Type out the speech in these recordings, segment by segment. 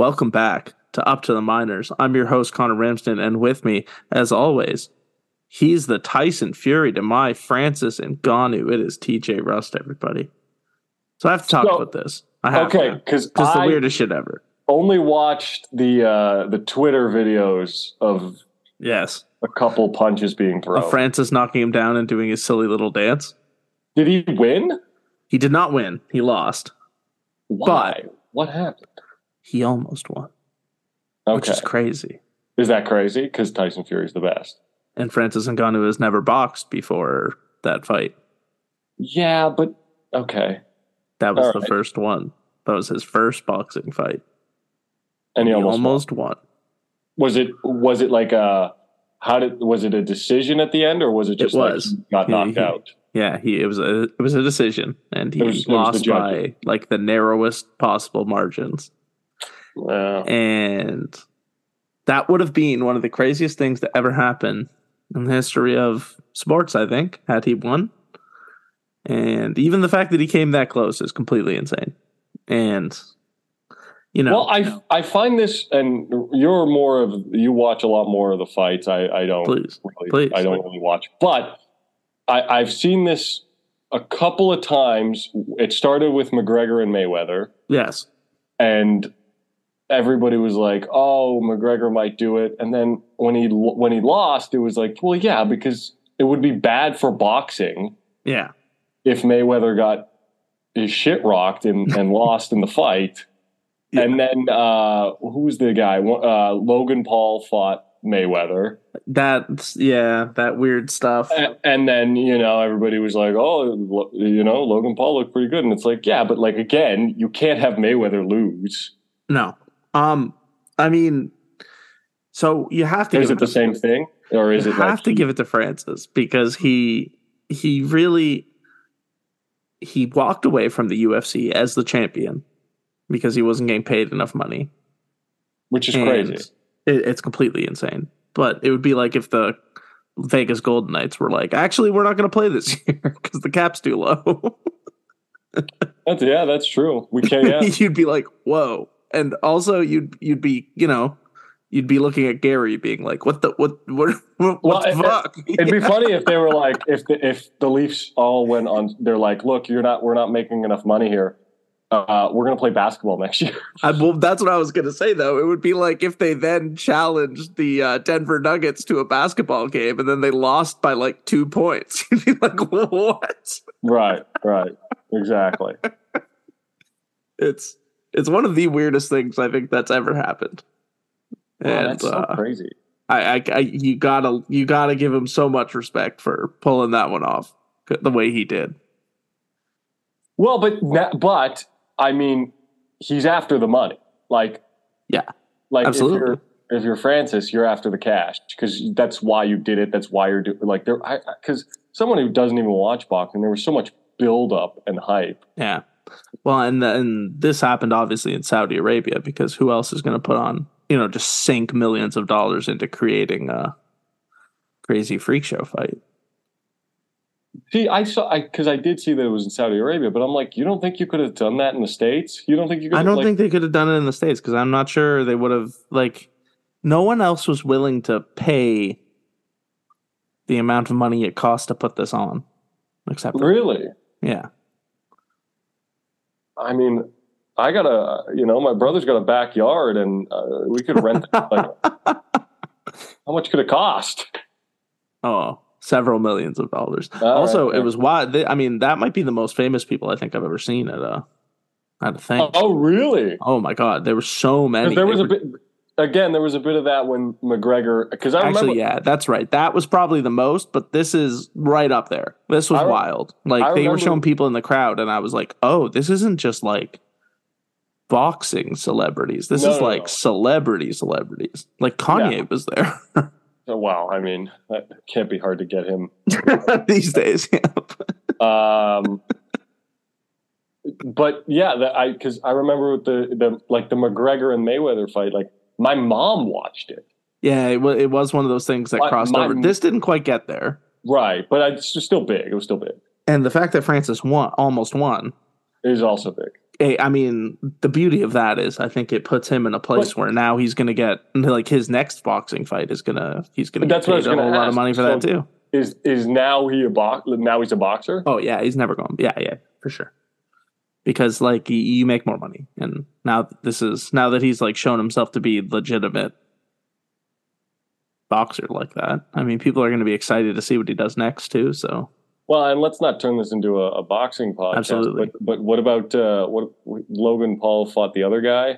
Welcome back to Up to the Minors. I'm your host, Connor Ramsden, and with me, as always, he's the Tyson Fury to my Francis Ngannou. It is TJ Rust, everybody. So I have to talk about this. I have to. Because it's the weirdest shit ever. Only watched the Twitter videos of a couple punches being thrown. Of Francis knocking him down and doing his silly little dance. Did he win? He did not win. He lost. Why? What happened? He almost won. Okay. Which is crazy. Is that crazy? Because Tyson Fury's the best. And Francis Ngannou has never boxed before that fight. Yeah, but okay. That was the first one. That was his first boxing fight. And he almost won. Was it like was it a decision at the end, or was it just like he got knocked out? Yeah, it was a decision, and he lost by like the narrowest possible margins. Wow. And that would have been one of the craziest things to ever happen in the history of sports, I think, had he won. And even the fact that he came that close is completely insane. And, you know. Well, I find this, and you watch a lot more of the fights. I don't really watch. But I've seen this a couple of times. It started with McGregor and Mayweather. Yes. And everybody was like, "Oh, McGregor might do it," and then when he lost, it was like, "Well, yeah, because it would be bad for boxing, if Mayweather got his shit rocked and lost in the fight." Yeah. And then who's the guy? Logan Paul fought Mayweather. That weird stuff. And then everybody was like, "Oh, Logan Paul looked pretty good," and it's like, yeah, but like again, you can't have Mayweather lose. No. I mean, so you have to. Is it the same thing, or is it? You have to give it to Francis because he walked away from the UFC as the champion because he wasn't getting paid enough money, which is crazy. It's completely insane. But it would be like if the Vegas Golden Knights were like, "Actually, we're not going to play this year because the cap's too low." That's true. We can't. Yeah. You'd be like, "Whoa." And also, you'd be looking at Gary being like, what the fuck? It'd be funny if they were like, if the Leafs all went on, they're like, "Look, we're not making enough money here. We're going to play basketball next year." Well, that's what I was going to say, though. It would be like if they then challenged the Denver Nuggets to a basketball game and then they lost by like 2 points. You'd be like, what? Right. Exactly. It's one of the weirdest things I think that's ever happened. And that's so crazy. You gotta give him so much respect for pulling that one off the way he did. Well, but I mean, he's after the money. Absolutely. If you're Francis, you're after the cash because that's why you did it. That's why you're doing because someone who doesn't even watch boxing, there was so much build up and hype. Yeah. Well, and this happened obviously in Saudi Arabia because who else is going to put on, just sink millions of dollars into creating a crazy freak show fight? See, because I did see that it was in Saudi Arabia, but I'm like, you don't think you could have done that in the States? You don't think you could? I don't think they could have done it in the States because I'm not sure they would have. No one else was willing to pay the amount of money it cost to put this on, except really, yeah. I mean, my brother's got a backyard, and we could rent. How much could it cost? Oh, several millions of dollars. It was wild. That might be the most famous people I think I've ever seen at a thing. Oh, really? Oh my God, there were so many. There was a bit of that when McGregor. Because I remember. Yeah, that's right. That was probably the most, but this is right up there. This was wild. They were showing people in the crowd, and I was like, "Oh, this isn't just like boxing celebrities. This is celebrities. Like Kanye was there." Well, I mean, that can't be hard to get him these days. Yeah. But yeah, because I remember with the McGregor and Mayweather fight, my mom watched it. Yeah, it was one of those things that crossed over. This didn't quite get there, right? But it's still big. It was still big. And the fact that Francis almost won, is also big. I mean, the beauty of that is I think it puts him in a place where now he's going to get like his next boxing fight he's going to get paid a whole lot of money for that too. Is now now he's a boxer? Oh yeah, he's never going. Yeah, for sure. Because like you make more money, and now that he's like shown himself to be legitimate boxer like that. I mean, people are going to be excited to see what he does next too. So. Well, and let's not turn this into a boxing podcast. Absolutely. But what about what Logan Paul fought the other guy?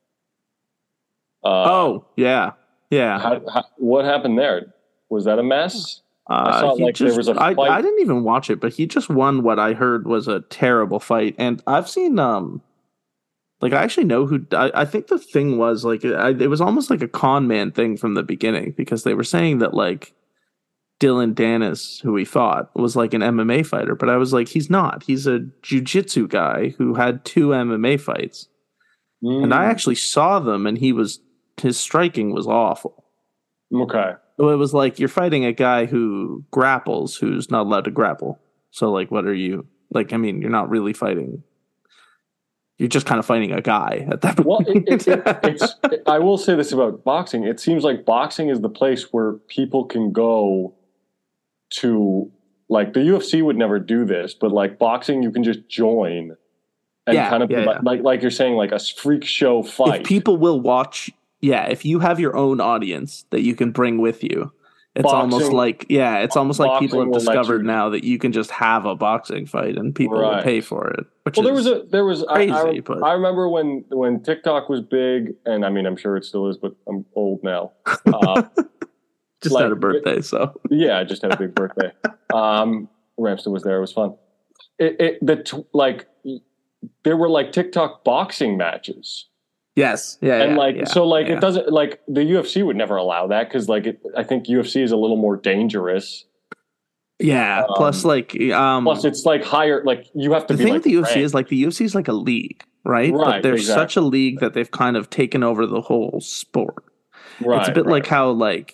Yeah. What happened there? Was that a mess? I saw there was a fight. I didn't even watch it, but he just won what I heard was a terrible fight. And I've seen I actually know who. I think the thing was like it was almost like a con man thing from the beginning, because they were saying that like Dylan Dennis, who he fought, was like an MMA fighter, but I was like, he's not. He's a jiu-jitsu guy who had 2 MMA fights. And I actually saw them, and his striking was awful. Okay. So it was like you're fighting a guy who grapples, who's not allowed to grapple. So like, what are you like? I mean, you're not really fighting. You're just kind of fighting a guy at that point. Well, I will say this about boxing. It seems like boxing is the place where people can go to, like, the UFC would never do this, but like boxing, you can just join and like you're saying, like a freak show fight. If people will watch, if you have your own audience that you can bring with you, it's almost like people have discovered now that you can just have a boxing fight and people will pay for it. There was crazy. I remember when TikTok was big, and I mean, I'm sure it still is, but I'm old now. Just had a birthday, so yeah, I just had a big birthday. Ramsden was there; it was fun. There were like TikTok boxing matches. Yes, it doesn't, like, the UFC would never allow that because I think UFC is a little more dangerous. Yeah. Plus it's like higher. Like you have to. The thing with the UFC is like the UFC is like a league, right? But they're such a league that they've kind of taken over the whole sport. Right. It's a bit like how like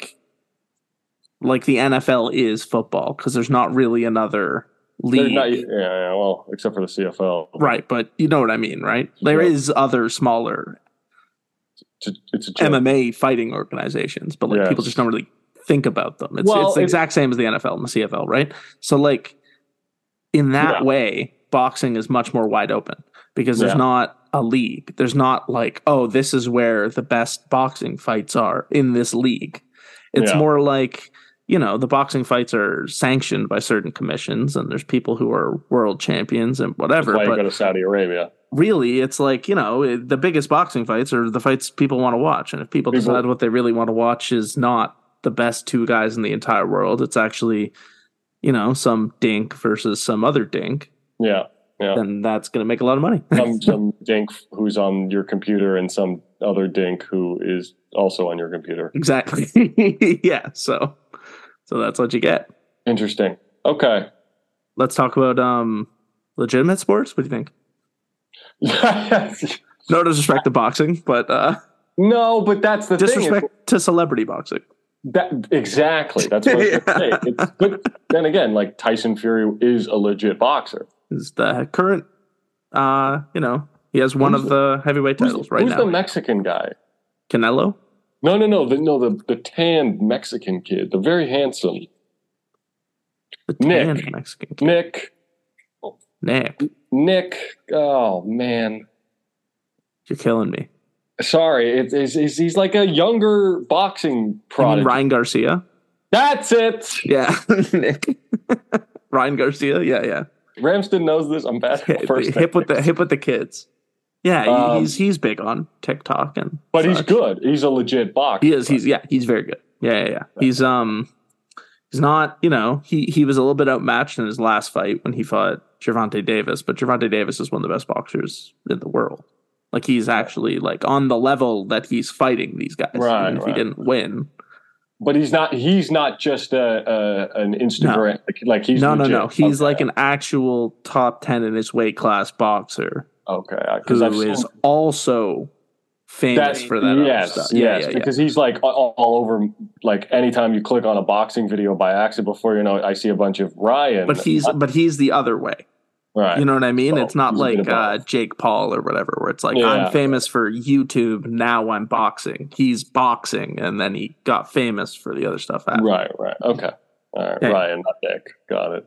the NFL is football, because there's not really another league. Well, except for the CFL. Right, but you know what I mean, right? There is other smaller it's MMA fighting organizations, but like people just don't really think about them. It's the exact same as the NFL and the CFL, right? So like in that way, boxing is much more wide open, because there's not a league. There's not like, oh, this is where the best boxing fights are in this league. It's more like, the boxing fights are sanctioned by certain commissions, and there's people who are world champions and whatever. That's why you go to Saudi Arabia. Really, it's like, the biggest boxing fights are the fights people want to watch. And if people decide what they really want to watch is not the best 2 guys in the entire world, it's actually, some dink versus some other dink. Yeah. Then that's going to make a lot of money. some dink who's on your computer and some other dink who is also on your computer. Exactly. Yeah. So that's what you get. Interesting. Okay. Let's talk about legitimate sports. What do you think? No disrespect to boxing, but no, but that's the disrespect to celebrity boxing. Exactly. That's what I was going to say. But then again, like Tyson Fury is a legit boxer. Is the current, he has one of the heavyweight titles right now. Who's the Mexican guy? Canelo? No. The tanned Mexican kid, the very handsome. The tanned Mexican kid. Nick. Oh man, you're killing me. Sorry, he's like a younger boxing prodigy. Ryan Garcia. That's it. Yeah, Nick. Ryan Garcia. Yeah. Ramsden knows this. I'm bad at first. Hip with the kids. Yeah, he's big on TikTok but such. He's good. He's a legit boxer. He is. He's very good. Yeah. He's not. He was a little bit outmatched in his last fight when he fought Gervonta Davis, but Gervonta Davis is one of the best boxers in the world. Like he's actually like on the level that he's fighting these guys, even if he didn't win. But he's not just an Instagram. No. Like he's no. He's like an actual top 10 in his weight class boxer. Okay, who is also famous for that. Yes, because he's like all over. Like anytime you click on a boxing video by accident, before you know it, I see a bunch of Ryan. But he's the other way. Right. You know what I mean? So it's not like Jake Paul or whatever, where it's like, I'm famous for YouTube, now I'm boxing. He's boxing, and then he got famous for the other stuff after. Right. Okay. All right. Yeah. Ryan, not Nick. Got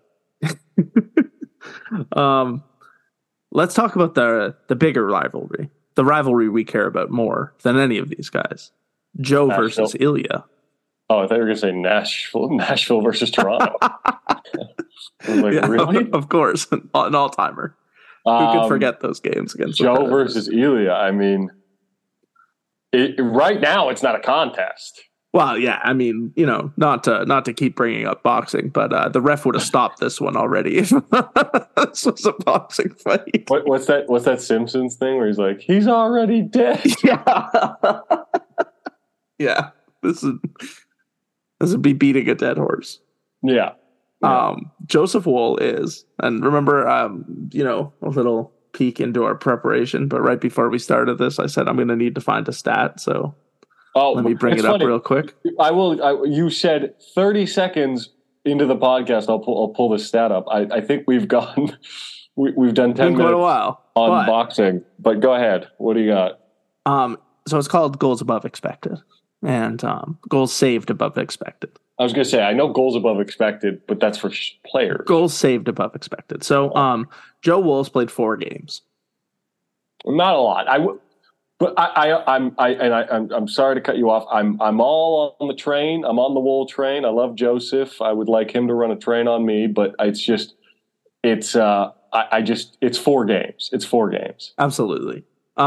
it. Let's talk about the bigger rivalry. The rivalry we care about more than any of these guys. Joe versus Ilya. Oh, I thought you were going to say Nashville versus Toronto. Really? Of course. An all-timer. Who could forget those games against Joe versus Ilya? I mean, right now it's not a contest. Well, yeah, I mean, not to keep bringing up boxing, but the ref would have stopped this one already if this was a boxing fight. What's that Simpsons thing where he's like, he's already dead? Yeah. Yeah. This would be beating a dead horse. Yeah. Joseph Woll is, and remember, a little peek into our preparation, but right before we started this, I said I'm going to need to find a stat, so let me bring it up real quick. I will. You said 30 seconds into the podcast, I'll pull the stat up. I think we've done 10 minutes quite a while on boxing, but go ahead. What do you got? So it's called goals above expected and goals saved above expected. I was going to say, I know goals above expected, but that's for players. Goals saved above expected. So Joe Woll's played 4 games. Not a lot. I'm sorry to cut you off. I'm all on the train. I'm on the Woll train. I love Joseph. I would like him to run a train on me, but it's 4 games. It's 4 games. Absolutely.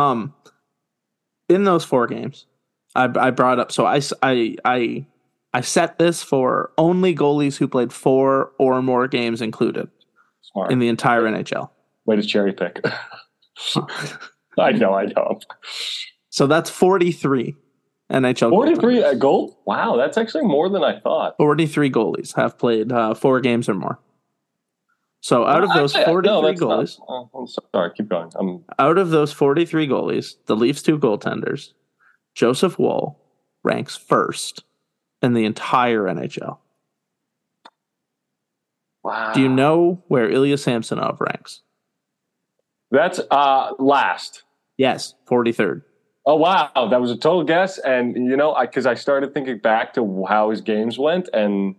In those 4 games, I brought up. So I set this for only goalies who played 4 or more games included. Smart. In the entire NHL. Way to cherry pick. I know. So that's 43 NHL 43 at goal? Wow, that's actually more than I thought. 43 goalies have played 4 games or more. So out of those 43 goalies... I'm sorry, keep going. Out of those 43 goalies, the Leafs 2 goaltenders, Joseph Woll ranks first in the entire NHL. Wow. Do you know where Ilya Samsonov ranks? That's last. Yes, 43rd. Oh, wow. That was a total guess. And, because I started thinking back to how his games went and...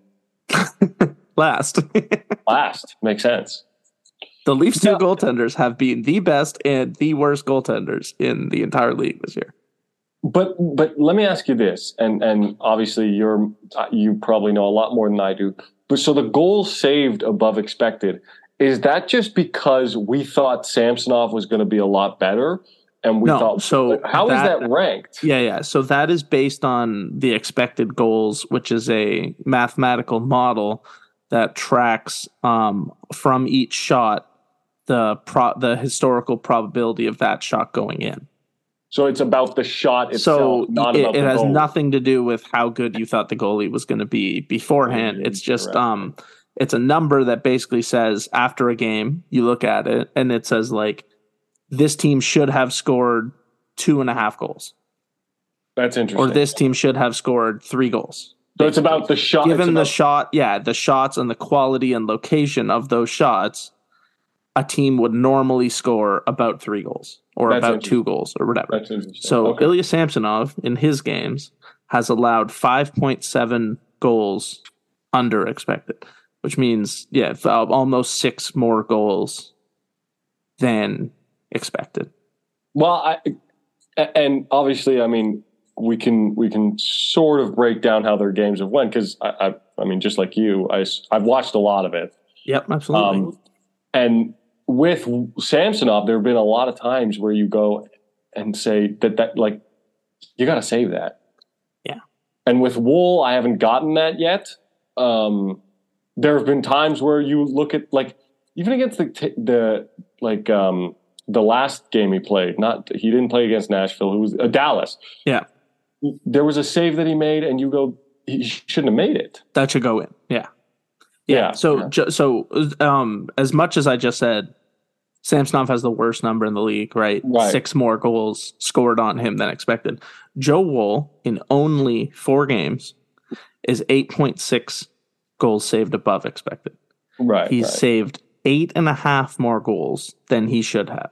Last. Last. Makes sense. The Leafs 2 goaltenders have been the best and the worst goaltenders in the entire league this year. But let me ask you this, and obviously you probably know a lot more than I do. But so the goals saved above expected, is that just because we thought Samsonov was going to be a lot better, and we thought? So how is that ranked? Yeah. So that is based on the expected goals, which is a mathematical model that tracks from each shot the historical probability of that shot going in. So it's about the shot itself. So not about it has goal. Nothing to do with how good you thought the goalie was going to be beforehand. It's just it's a number that basically says after a game, you look at it and it says like this team should have scored 2.5 goals. That's interesting. Or this team should have scored 3 goals. So it's about the shot. Given the shot, the shots and the quality and location of those shots, a team would normally score about 3 goals or about 2 goals or whatever. That's interesting. So Ilya Samsonov in his games has allowed 5.7 goals under expected, which means almost 6 more goals than expected. Well, and obviously, I mean, we can sort of break down how their games have went because I mean, just like you, I've watched a lot of it. Yep, absolutely. And with Samsonov, there have been a lot of times where you go and say that like you got to save that. Yeah. And with Woll, I haven't gotten that yet. There have been times where you look at like even against the last game he played. He didn't play against Nashville. It was Dallas. Yeah. There was a save that he made, and you go, he shouldn't have made it. That should go in. Yeah. Yeah. So as much as I just said, Samsonov has the worst number in the league, right? 6 more goals scored on him than expected. Joe Woll, in only 4 games, is 8.6 goals saved above expected. Right. He's saved 8.5 more goals than he should have.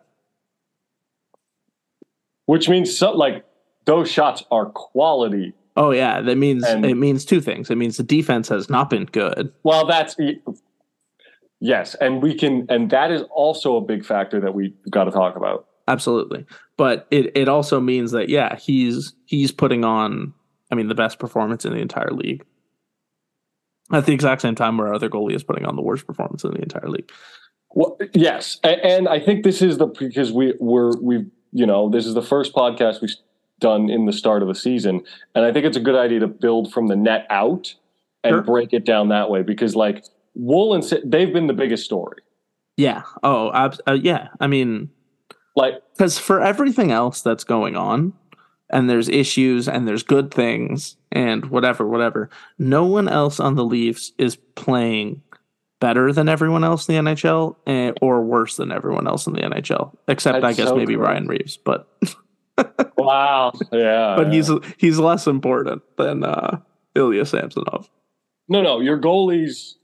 Which means those shots are quality. Oh yeah, it means two things. It means the defense has not been good. Well, yes, and that is also a big factor that we've got to talk about. Absolutely. But it also means that he's putting on the best performance in the entire league. At the exact same time where our other goalie is putting on the worst performance in the entire league. Well, yes, and I think this is because we've this is the first podcast we've done in the start of the season, and I think it's a good idea to build from the net out and break it down that way because Wool and they've been the biggest story. Yeah. Oh, yeah. Because for everything else that's going on, and there's issues and there's good things and whatever, no one else on the Leafs is playing better than everyone else in the NHL or worse than everyone else in the NHL, except that's I guess maybe correct. Ryan Reeves, but wow, yeah. But he's less important than Ilya Samsonov. No, your goalies.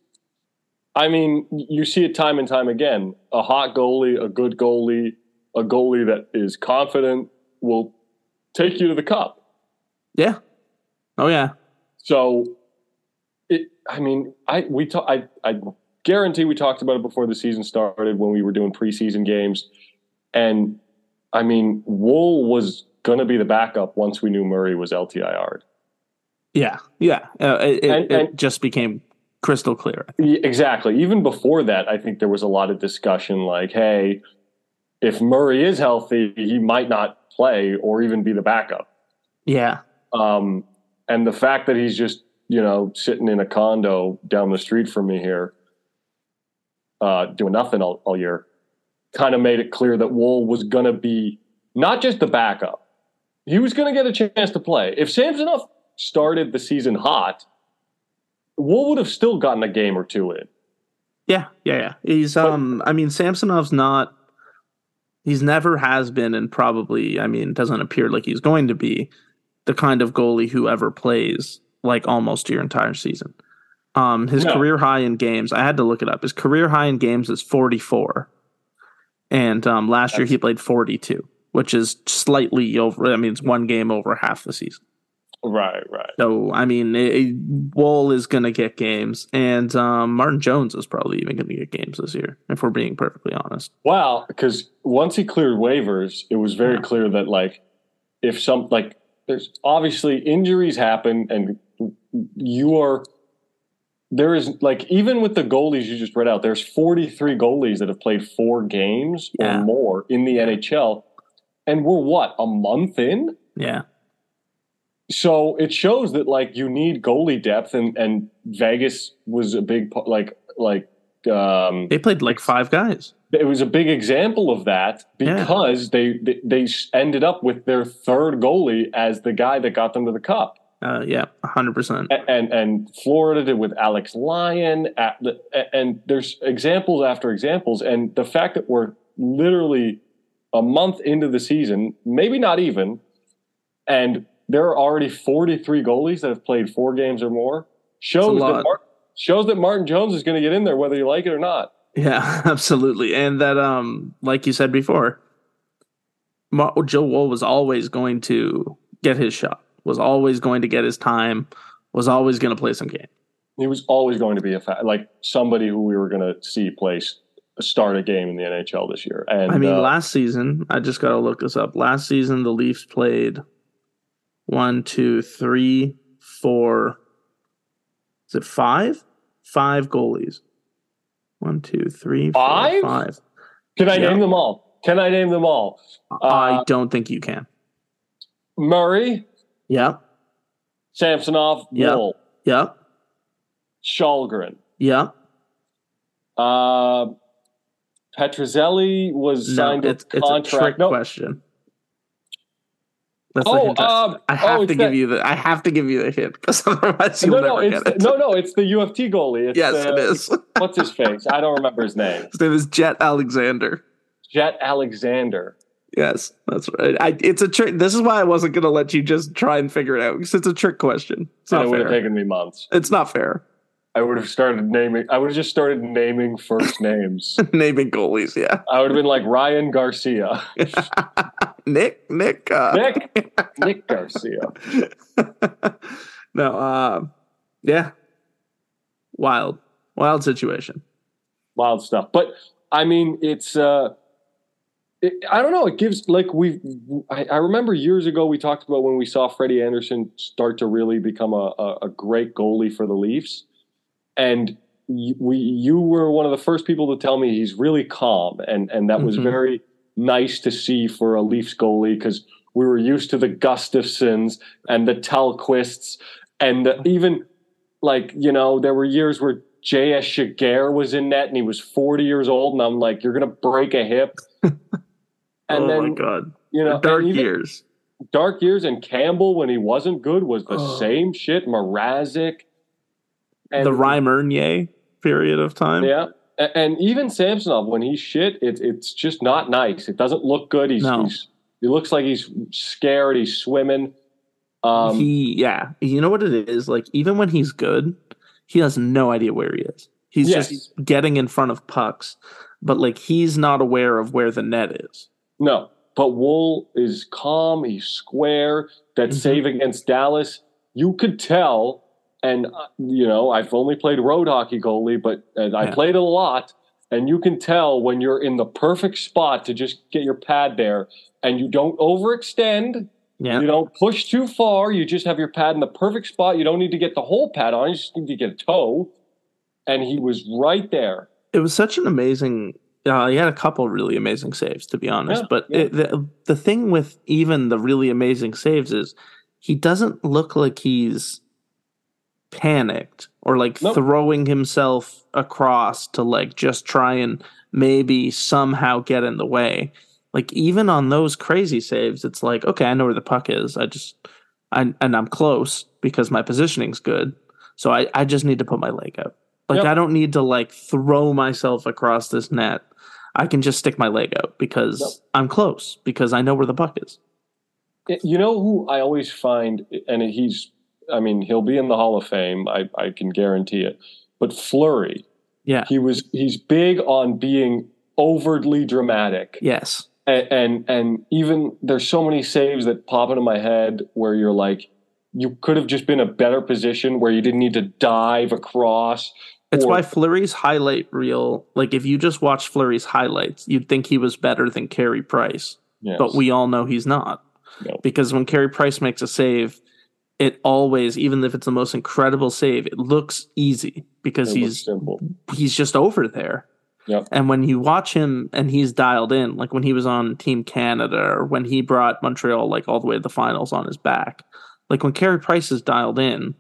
You see it time and time again. A hot goalie, a good goalie, a goalie that is confident will take you to the cup. Yeah. Oh yeah. So, I guarantee we talked about it before the season started when we were doing preseason games, and Wool was going to be the backup once we knew Murray was LTIR'd. Yeah. It just became crystal clear. Exactly. Even before that, I think there was a lot of discussion hey, if Murray is healthy, he might not play or even be the backup. Yeah. And the fact that he's just, sitting in a condo down the street from me here, doing nothing all year, kind of made it clear that Wool was going to be not just the backup. He was going to get a chance to play. If Samsonov started the season hot, Wool would have still gotten a game or two in. Yeah. He's Samsonov's not. He's never has been, and probably, it doesn't appear like he's going to be the kind of goalie who ever plays almost your entire season. His career high in games, I had to look it up. His career high in games is 44, and last year he played 42, which is slightly over. It's one game over half the season. Right. So, Wool is going to get games, and Martin Jones is probably even going to get games this year, if we're being perfectly honest. Wow, because once he cleared waivers, it was very clear that, if there's obviously injuries happen, and there is, even with the goalies you just read out, there's 43 goalies that have played 4 games or more in the NHL, and we're, a month in? Yeah. So it shows that you need goalie depth, and Vegas was a big they played 5 guys. It was a big example of that because they ended up with their third goalie as the guy that got them to the cup. 100%. And Florida did with Alex Lyon, and there's examples after examples, and the fact that we're literally a month into the season, maybe not even, and there are already 43 goalies that have played 4 games or more. Shows that Martin Jones is going to get in there whether you like it or not. Yeah, absolutely. And that, like you said before, Joe Wool was always going to get his shot, was always going to get his time, was always going to play some game. He was always going to be somebody who we were going to see start a game in the NHL this year. And last season, I just got to look this up. Last season, the Leafs played 1, 2, 3, 4. Is it 5? 5 goalies. 1, 2, 3, 4, 5. Can I name them all? I don't think you can. Murray. Yep. Samsonov. Yep. Wool. Yep. Shalgren. Yep. Petruzzelli was signed to a contract. It's a trick question. That's I have to give you the hint because otherwise you'll never get it. No, it's the UFT goalie. Yes, it is. What's his face? I don't remember his name. His name is Jet Alexander. Jet Alexander. Yes, that's right. It's a trick. This is why I wasn't going to let you just try and figure it out because it's a trick question. It's not fair. It would have taken me months. It's not fair. I would have just started naming first names. Naming goalies, yeah. I would have been like Ryan Garcia. Nick Garcia. No, yeah. Wild situation. Wild stuff. But I mean, it's I don't know. It gives like I remember years ago we talked about when we saw Freddie Anderson start to really become a great goalie for the Leafs, and you were one of the first people to tell me he's really calm, and that was very nice to see for a Leafs goalie, because we were used to the Gustafsons and the Tellquists, and even like, you know, there were years where J.S. Shiger was in net and he was 40 years old, and I'm like, you're gonna break a hip. And my God. You know, dark years. Dark years, and Campbell, when he wasn't good, was the same shit. Mrazek. And the Reimernier period of time. Yeah. And even Samsonov, when he's shit, it's just not nice. It doesn't look good. He looks like he's scared. He's swimming. You know what it is? Like, even when he's good, he has no idea where he is. He's just getting in front of pucks, but like, he's not aware of where the net is. No, but Woll is calm. He's square. That save against Dallas, you could tell. And, you know, I've only played road hockey goalie, but I played it a lot. And you can tell when you're in the perfect spot to just get your pad there, and you don't overextend. Yeah. You don't push too far. You just have your pad in the perfect spot. You don't need to get the whole pad on. You just need to get a toe. And he was right there. It was such an amazing... he had a couple really amazing saves, to be honest. The thing with even the really amazing saves is he doesn't look like he's panicked or like throwing himself across to like just try and maybe somehow get in the way. Like, even on those crazy saves, it's like, okay, I know where the puck is. And I'm close because my positioning's good. So I just need to put my leg out. Like, I don't need to like throw myself across this net. I can just stick my leg out because I'm close, because I know where the puck is. You know who I always find, and he'll be in the Hall of Fame. I can guarantee it. But Fleury, he's big on being overtly dramatic. Yes. And even there's so many saves that pop into my head where you're like, you could have just been a better position where you didn't need to dive across. It's why Fleury's highlight reel, like if you just watch Fleury's highlights, you'd think he was better than Carey Price. Yes. But we all know he's not. No. Because when Carey Price makes a save, it always, even if it's the most incredible save, it looks easy because he's just over there. Yep. And when you watch him and he's dialed in, like when he was on Team Canada or when he brought Montreal like all the way to the finals on his back, like when Carey Price is dialed in,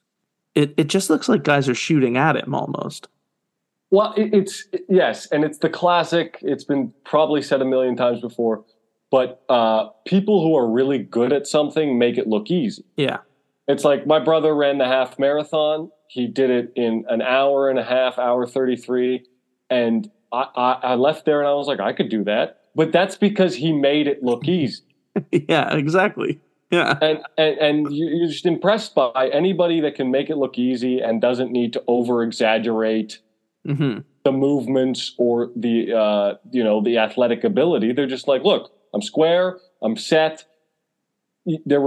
it just looks like guys are shooting at him almost. Well, yes, and it's the classic. It's been probably said a million times before, but people who are really good at something make it look easy. Yeah. It's like my brother ran the half marathon. He did it in an hour and a half, hour 33. And I left there and I was like, I could do that. But that's because he made it look easy. Yeah, exactly. Yeah. And you're just impressed by anybody that can make it look easy and doesn't need to over exaggerate the movements or the athletic ability. They're just like, look, I'm square, I'm set. There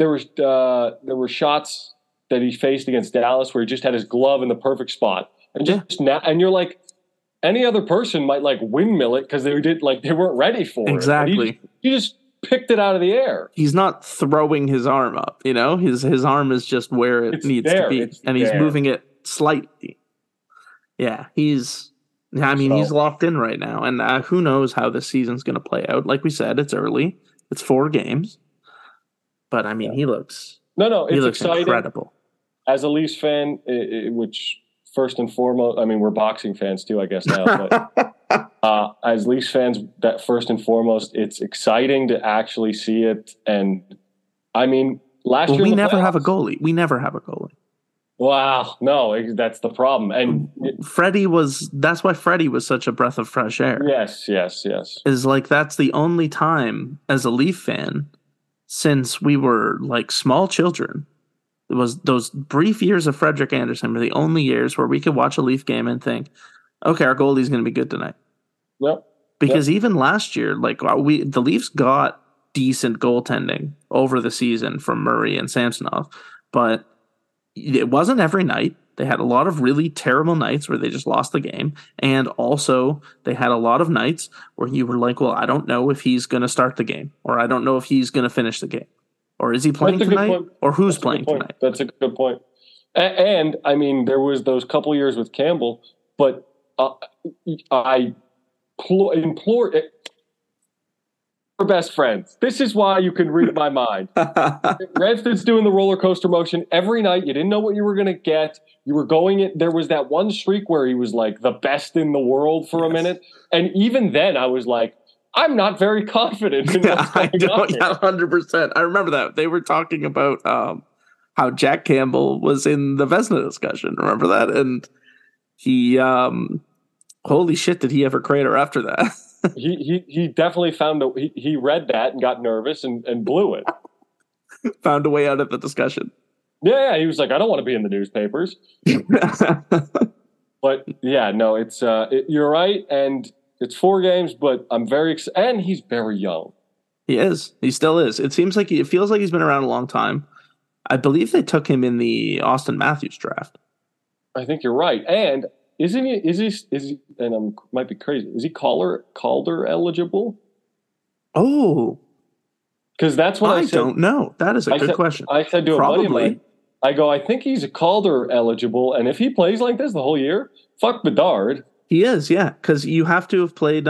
were shots that he faced against Dallas where he just had his glove in the perfect spot. And and you're like, any other person might like windmill it because they weren't ready for it. Exactly. He just picked it out of the air. He's not throwing his arm up, you know? His arm is just where it needs to be. And he's moving it slightly. Yeah, he's locked in right now. And who knows how this season's going to play out. Like we said, it's early. It's 4 games. But, I mean, he looks... it's exciting. Incredible. As a Leafs fan, which... First and foremost, I mean, we're boxing fans too, I guess now. But as Leafs fans, that first and foremost, it's exciting to actually see it. And I mean, last year we never have a goalie. We never have a goalie. Wow, no, that's the problem. And that's why Freddie was such a breath of fresh air. Yes. Is like that's the only time as a Leaf fan since we were like small children It was those brief years of Frederik Andersen were the only years where we could watch a Leaf game and think, okay, our goalie's going to be good tonight. Yep. Because even last year, like the Leafs got decent goaltending over the season from Murray and Samsonov, but it wasn't every night. They had a lot of really terrible nights where they just lost the game. And also they had a lot of nights where you were like, well, I don't know if he's going to start the game, or I don't know if he's going to finish the game, or is he playing tonight, or who's playing tonight? That's a good point. And I mean, there was those couple years with Campbell, but I implore it. We're best friends. This is why you can read my mind. Redford's doing the roller coaster motion every night. You didn't know what you were going to get. You were going in. There was that one streak where he was like the best in the world for a minute. And even then I was like, I'm not very confident in what's going on here. 100%. I remember that. They were talking about how Jack Campbell was in the Vezina discussion. Remember that? And he, holy shit, did he ever crater after that? He definitely found he read that and got nervous and blew it. Found a way out of the discussion. Yeah, he was like, I don't want to be in the newspapers. But yeah, no, it's you're right, and it's 4 games, but I'm very and he's very young. He is. He still is. It seems like it feels like he's been around a long time. I believe they took him in the Austin Matthews draft. I think you're right, and. Isn't he? Is he? And I might be crazy. Is he Calder eligible? Oh, because that's what I said. Don't know. That is a good question. I said to a buddy of mine, I go, I think he's a Calder eligible, and if he plays like this the whole year, fuck Bedard. He is, yeah, because you have to have played.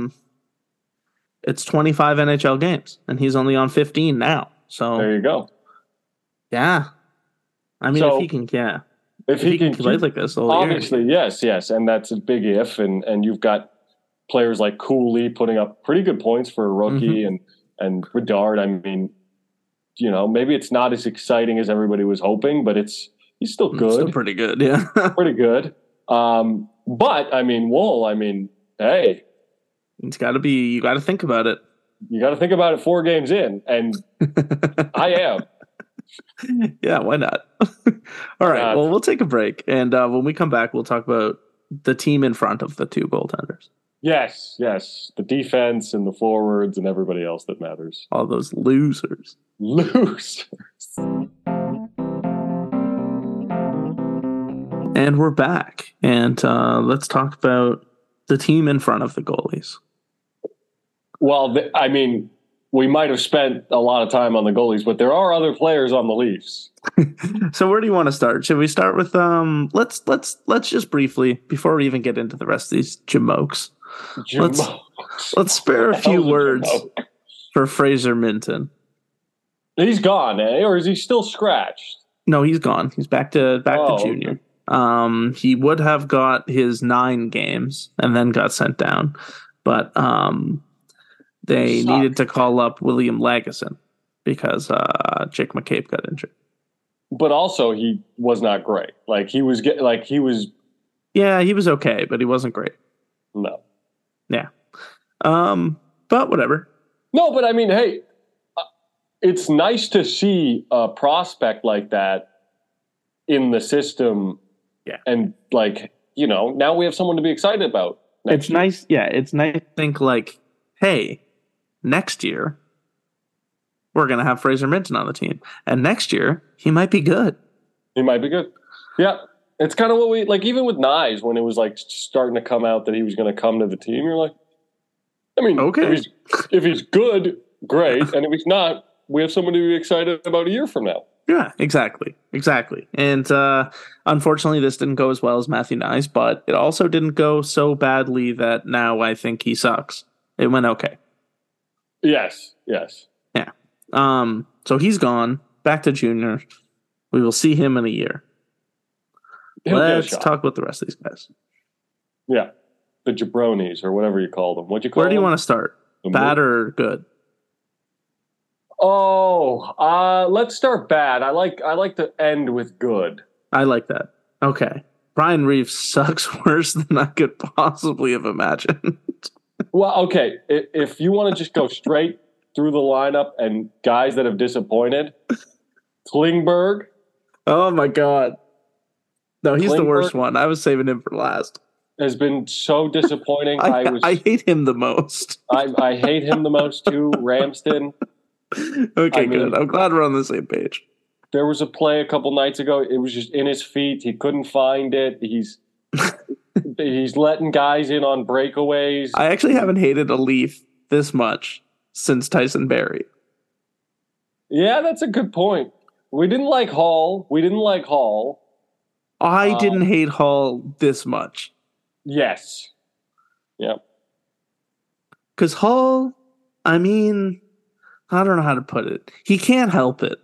It's 25 NHL games, and he's only on 15 now. So there you go. Yeah, I mean, if he can, yeah. If he can play like this, obviously, yes, and that's a big if. And you've got players like Cooley putting up pretty good points for a rookie, and Bedard. I mean, maybe it's not as exciting as everybody was hoping, but he's still good, still pretty good, yeah, pretty good. But I mean, Woll. I mean, hey, it's got to be. You got to think about it. You got to think about it 4 games in, and I am. Yeah, why not? All right, well, we'll take a break. And when we come back, we'll talk about the team in front of the 2 goaltenders. Yes. The defense and the forwards and everybody else that matters. All those losers. And we're back. And let's talk about the team in front of the goalies. Well, I mean... We might have spent a lot of time on the goalies, but there are other players on the Leafs. So where do you want to start? Should we start with let's just briefly, before we even get into the rest of these jamokes, let's spare a few words for Fraser Minten. He's gone, or is he still scratched? No, he's gone. He's back to junior. Okay. He would have got his 9 games and then got sent down, but they needed to call up William Lagesson because Jake McCabe got injured. But also, he was not great. He was. Yeah, he was okay, but he wasn't great. No. Yeah. But whatever. No, but I mean, hey, it's nice to see a prospect like that in the system. Yeah. And now we have someone to be excited about. It's nice. Yeah, it's nice to think hey. Next year, we're going to have Fraser Minten on the team. And next year, he might be good. He might be good. Yeah. It's kind of what we, even with Knies, when it was, starting to come out that he was going to come to the team, you're like, I mean, okay. If he's good, great. And if he's not, we have someone to be excited about a year from now. Yeah, exactly. And unfortunately, this didn't go as well as Matthew Knies, but it also didn't go so badly that now I think he sucks. It went okay. Yes. Yeah. So he's gone back to junior. We will see him in a year. Let's talk about the rest of these guys. Yeah. The jabronis or whatever you call them. What'd you call them? Where do you want to start? Bad or good? Oh, let's start bad. I like to end with good. I like that. Okay. Brian Reeves sucks worse than I could possibly have imagined. Well, okay, if you want to just go straight through the lineup and guys that have disappointed, Klingberg, Oh my God. No, he's the worst Klingberg one. I was saving him for last. has been so disappointing. I hate him the most. I hate him the most too, Ramsden. Okay, good. I'm glad we're on the same page. There was a play a couple nights ago. It was just in his feet. He couldn't find it. He's letting guys in on breakaways. I actually haven't hated a Leaf this much since Tyson Barrie. Yeah, that's a good point. We didn't like Hall. I didn't hate Hall this much. Yes. Yeah. Because Hall, I mean, I don't know how to put it. He can't help it.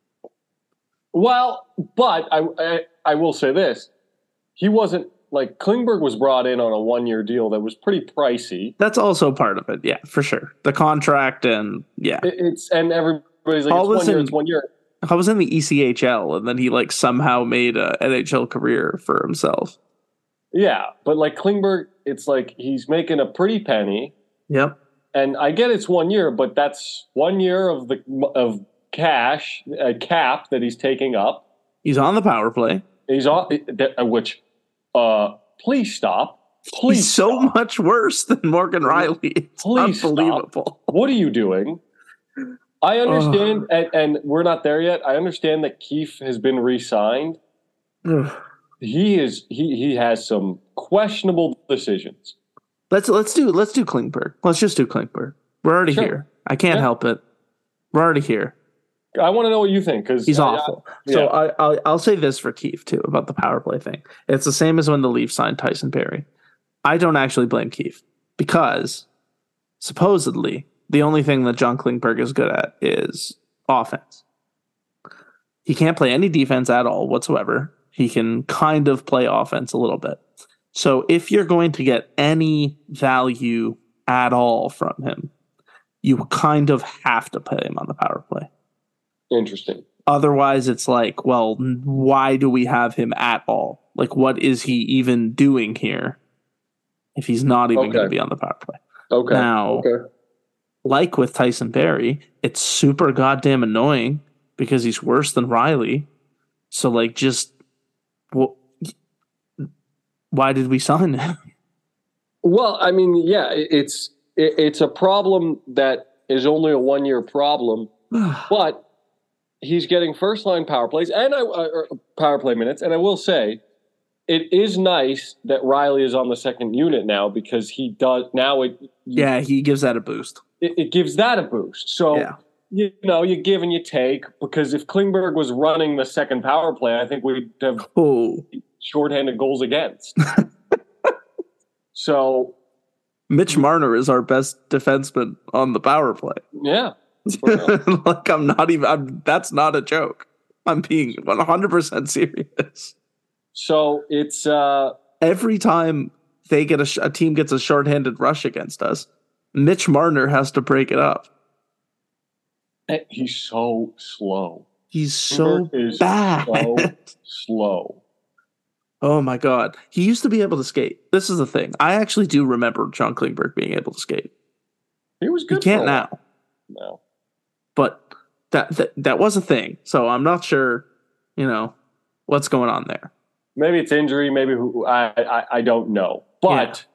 Well, but I will say this. He wasn't, like, Klingberg was brought in on a 1-year deal that was pretty pricey. That's also part of it, yeah, for sure. The contract and, yeah. And everybody's like, it's 1 year. I was in the ECHL, and then he, like, somehow made an NHL career for himself. Yeah, but, like, Klingberg, it's like he's making a pretty penny. Yep. And I get it's 1 year, but that's 1 year of cash, a cap that he's taking up. He's on the power play. He's on, which, please stop. Please he's so stop. much worse than Morgan Rielly. It's please unbelievable. Stop. What are you doing? I understand, and we're not there yet. I understand that Keefe has been re-signed. He has some questionable decisions. Let's do Klingberg. Let's just do Klingberg. We're already here. I can't help it. We're already here. I want to know what you think because he's awful. So I'll say this for Keefe too about the power play thing. It's the same as when the Leafs signed Tyson Barrie. I don't actually blame Keefe because supposedly the only thing that John Klingberg is good at is offense. He can't play any defense at all whatsoever. He can kind of play offense a little bit. So if you're going to get any value at all from him, you kind of have to put him on the power play. Interesting. Otherwise, it's like, well, why do we have him at all? Like, what is he even doing here if he's not even going to be on the power play? Okay. Now, like with Tyson Barrie, it's super goddamn annoying because he's worse than Rielly. So, like, why did we sign him? Well, I mean, yeah, it's a problem that is only a 1-year problem, but he's getting first-line power plays and power play minutes. And I will say, it is nice that Rielly is on the second unit now because he does now. He gives that a boost. It gives that a boost. So you give and you take because if Klingberg was running the second power play, I think we'd have shorthanded goals against. So Mitch Marner is our best defenseman on the power play. Yeah. Like that's not a joke. I'm being 100% serious. So it's every time they get a team gets a shorthanded rush against us, Mitch Marner has to break it up. He's so slow. He's so bad. So slow. Oh my God. He used to be able to skate. This is the thing. I actually do remember John Klingberg being able to skate. He was good. He can't now. No. But that was a thing. So I'm not sure, what's going on there. Maybe it's injury. Maybe I don't know. But,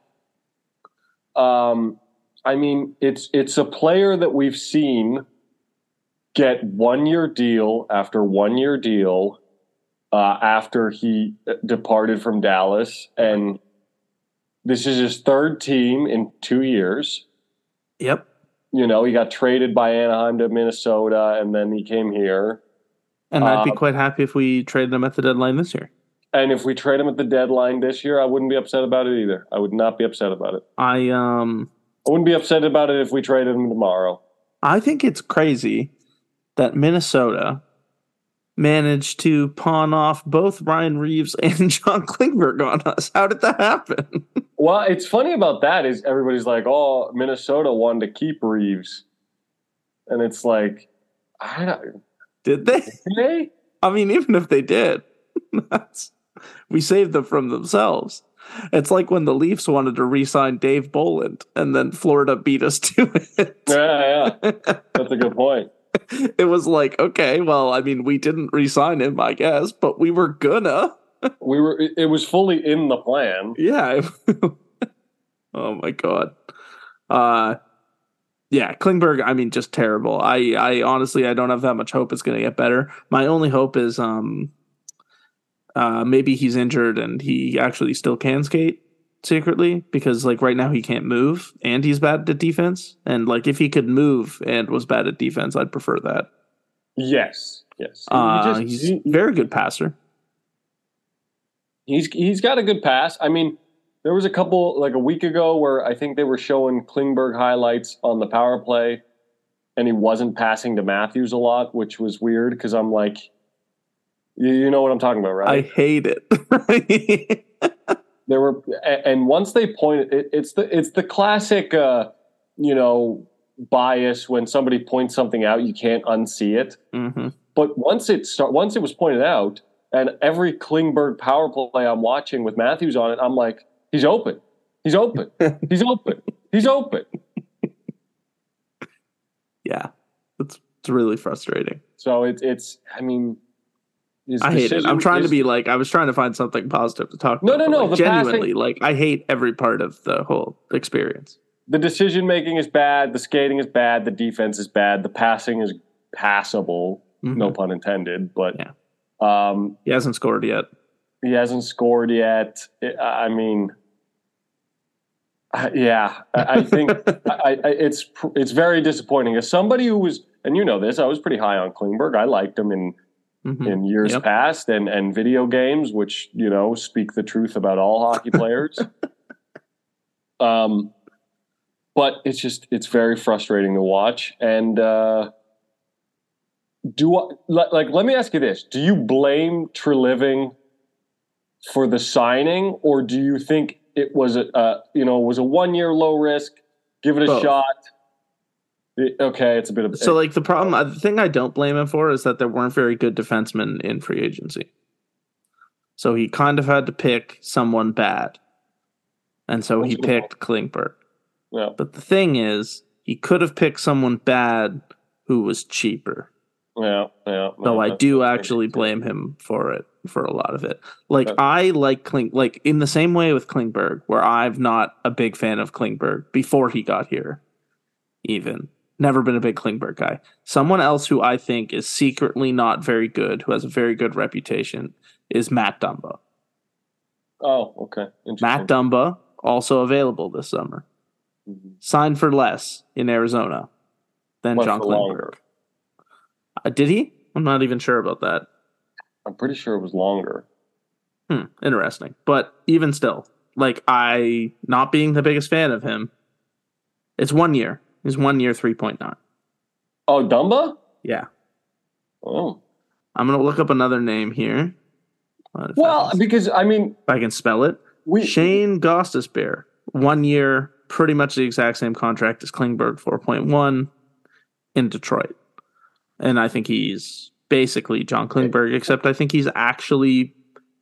I mean, it's a player that we've seen get 1-year deal after 1-year deal after he departed from Dallas. And this is his third team in 2 years. Yep. He got traded by Anaheim to Minnesota, and then he came here. And I'd be quite happy if we traded him at the deadline this year. And if we trade him at the deadline this year, I wouldn't be upset about it either. I would not be upset about it. I wouldn't be upset about it if we traded him tomorrow. I think it's crazy that Minnesota managed to pawn off both Ryan Reeves and John Klingberg on us. How did that happen? Well, it's funny about that is everybody's like, oh, Minnesota wanted to keep Reeves. And it's like, I don't... Did they? Did they? I mean, even if they did, we saved them from themselves. It's like when the Leafs wanted to re-sign Dave Bolland and then Florida beat us to it. Yeah. That's a good point. it was like, okay, well, I mean, we didn't re-sign him, I guess, but we were gonna. It was fully in the plan. Yeah. Oh my God. Yeah, Klingberg, I mean, just terrible. I honestly, I don't have that much hope it's going to get better. My only hope is maybe he's injured and he actually still can skate secretly, because like right now he can't move and he's bad at defense. And like if he could move and was bad at defense, I'd prefer that. Yes. He's very good passer. He's got a good pass. I mean, there was a couple, like a week ago, where I think they were showing Klingberg highlights on the power play, and he wasn't passing to Matthews a lot, which was weird because I'm like, you know what I'm talking about, right? I hate it. There were, and once they pointed, it's the classic, bias when somebody points something out, you can't unsee it. Mm-hmm. But once it was pointed out, and every Klingberg power play I'm watching with Matthews on it, I'm like, he's open. He's open. He's open. He's open. Yeah. It's really frustrating. So it's I mean, I hate it. I'm trying to be like, I was trying to find something positive to talk about. No. Like, genuinely, like, I hate every part of the whole experience. The decision making is bad. The skating is bad. The defense is bad. The passing is passable. Mm-hmm. No pun intended. But yeah. He hasn't scored yet. I mean, I think it's very disappointing. As somebody who was, and you know this, I was pretty high on Klingberg. I liked him in years past and video games, which, you know, speak the truth about all hockey players. But it's very frustrating to watch. And let me ask you this: do you blame Treliving for the signing, or do you think it was a 1 year low risk? Give it a shot. Okay, it's a bit of so like the thing I don't blame him for is that there weren't very good defensemen in free agency. So he kind of had to pick someone bad, and so he picked Klingberg. Yeah. But the thing is, he could have picked someone bad who was cheaper. Yeah. So I do actually blame him for it, for a lot of it. Like, I like like in the same way with Klingberg, where I'm not a big fan of Klingberg before he got here, even. Never been a big Klingberg guy. Someone else who I think is secretly not very good, who has a very good reputation, is Matt Dumba. Oh, okay. Matt Dumba, also available this summer. Mm-hmm. Signed for less in Arizona than John Klingberg. Did he? I'm not even sure about that. I'm pretty sure it was longer. Interesting. But even still, like, I, not being the biggest fan of him, it's 1 year. He's 1 year, 3.9. Oh, Dumba? Yeah. Oh. I'm going to look up another name here. Because, I mean... If I can spell it. Shane Gostisbehere. 1 year, pretty much the exact same contract as Klingberg, 4.1 in Detroit. And I think he's basically John Klingberg, except I think he's actually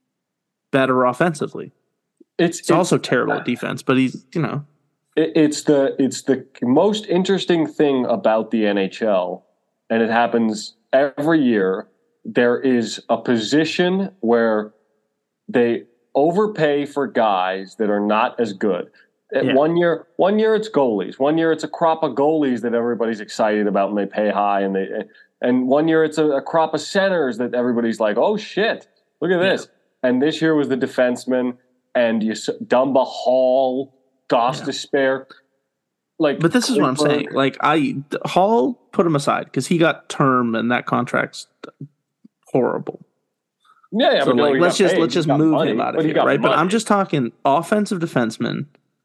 better offensively. It's also terrible at defense, but he's, you know... It's the most interesting thing about the NHL, and it happens every year. There is a position where they overpay for guys that are not as good. Yeah. One year it's goalies. 1 year it's a crop of goalies that everybody's excited about and they pay high, and 1 year it's a crop of centers that everybody's like, oh shit, look at this. Yeah. And this year was the defenseman, and Dumba, Hall, Gostisbehere. But this is what I'm saying. Like, Hall, put him aside because he got term and that contract's horrible. Yeah. So like, let's just move him out of here, right? But I'm just talking offensive defensemen,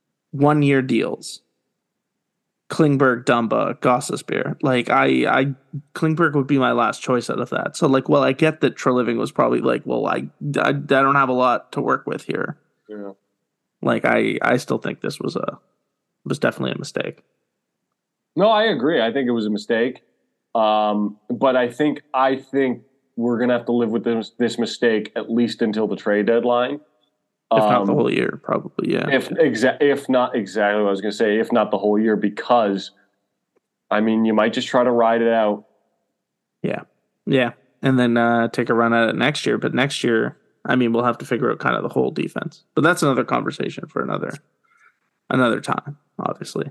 1 year deals. Klingberg, Dumba, Gostisbehere. Like, Klingberg would be my last choice out of that. So like, well, I get that Treliving was probably like, well, I don't have a lot to work with here. Yeah. Like, I still think this was definitely a mistake. No, I agree. I think it was a mistake. But I think we're going to have to live with this mistake at least until the trade deadline. If not the whole year, probably, yeah. If not exactly what I was going to say, if not the whole year, because, I mean, you might just try to ride it out Yeah. Yeah. And then take a run at it next year. But next year, I mean, we'll have to figure out kind of the whole defense. But that's another conversation for another time, obviously.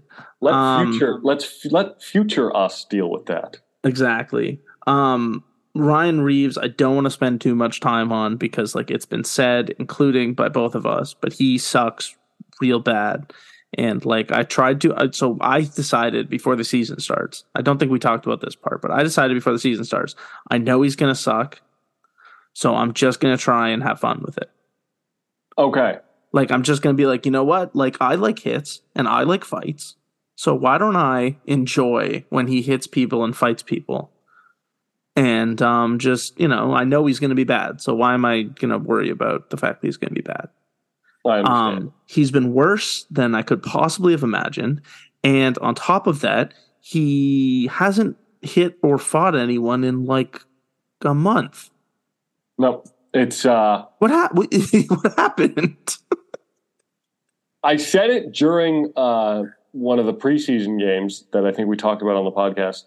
Let future us deal with that. Exactly. Ryan Reaves, I don't want to spend too much time on because like it's been said, including by both of us, but he sucks real bad. And like so I decided before the season starts. I don't think we talked about this part, but I decided before the season starts. I know he's going to suck, so I'm just going to try and have fun with it. Okay. Like I'm just going to be like, you know what? Like I like hits and I like fights. So why don't I enjoy when he hits people and fights people? And just, I know he's going to be bad. So why am I going to worry about the fact that he's going to be bad? I understand. He's been worse than I could possibly have imagined. And on top of that, he hasn't hit or fought anyone in like a month. No, it's what happened? I said it during one of the preseason games that I think we talked about on the podcast.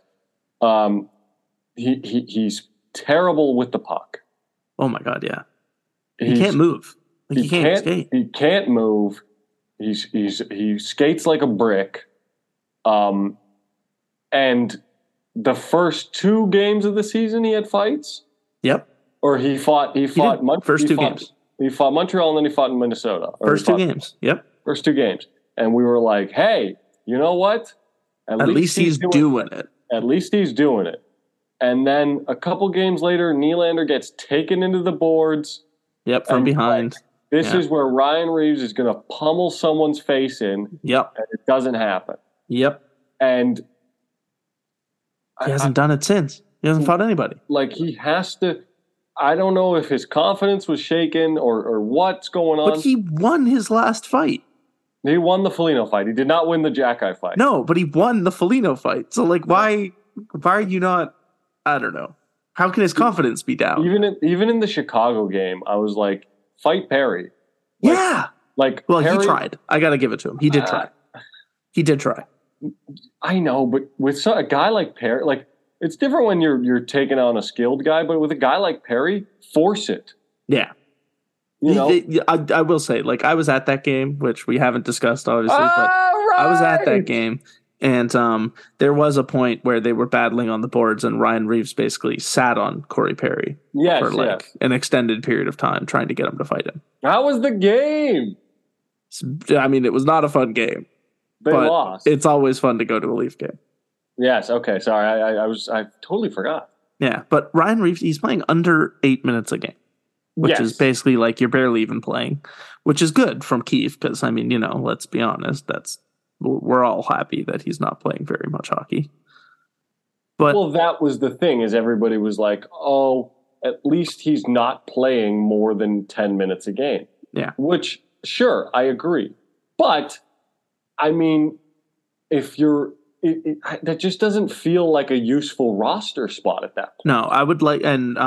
He's terrible with the puck. Oh my God, yeah. He can't move. Like he can't skate. He can't move. He skates like a brick. And the first 2 games of the season he had fights. Yep. Or he fought first 2 games. He fought Montreal and then he fought in Minnesota. First 2 games. Yep. First 2 games. And we were like, hey, you know what? At least he's doing it. At least he's doing it. And then a couple games later, Nylander gets taken into the boards. Yep, from behind. This is where Ryan Reaves is going to pummel someone's face in. Yep. And it doesn't happen. Yep. And he hasn't done it since. He hasn't fought anybody. Like he has to. I don't know if his confidence was shaken or what's going on. But he won his last fight. He won the Foligno fight. He did not win the Jackeye fight. No, but he won the Foligno fight. So like, why are you not? I don't know. How can his confidence be down? Even in the Chicago game, I was like, fight Perry. Yeah. Well, Perry, he tried. I got to give it to him. He did try. He did try. I know, but with a guy like Perry, like it's different when you're taking on a skilled guy, but with a guy like Perry, force it. Yeah. I will say, like, I was at that game, which we haven't discussed, obviously, but I was at that game. And there was a point where they were battling on the boards, and Ryan Reaves basically sat on Corey Perry for an extended period of time, trying to get him to fight him. How was the game? I mean, it was not a fun game. They lost. It's always fun to go to a Leaf game. Yes. Okay. Sorry, I totally forgot. Yeah, but Ryan Reaves, he's playing under 8 minutes a game, which is basically like you're barely even playing, which is good from Keefe because I mean, let's be honest, we're all happy that he's not playing very much hockey. But that was the thing is everybody was like, oh, at least he's not playing more than 10 minutes a game. Yeah. Which, sure, I agree. But, I mean, if you're that just doesn't feel like a useful roster spot at that point. No, I would like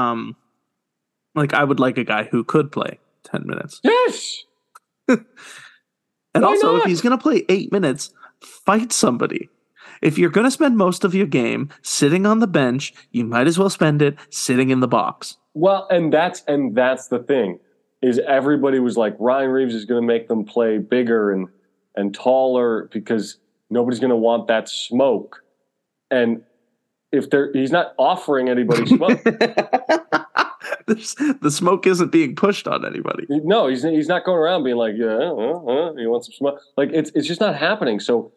I would like a guy who could play 10 minutes. Yes. And why also, not? If he's going to play 8 minutes, fight somebody. If you're going to spend most of your game sitting on the bench, you might as well spend it sitting in the box. Well, and that's the thing is everybody was like Ryan Reaves is going to make them play bigger and taller because nobody's going to want that smoke. And if he's not offering anybody smoke. The smoke isn't being pushed on anybody. No, he's not going around being like, you want some smoke? Like it's just not happening. So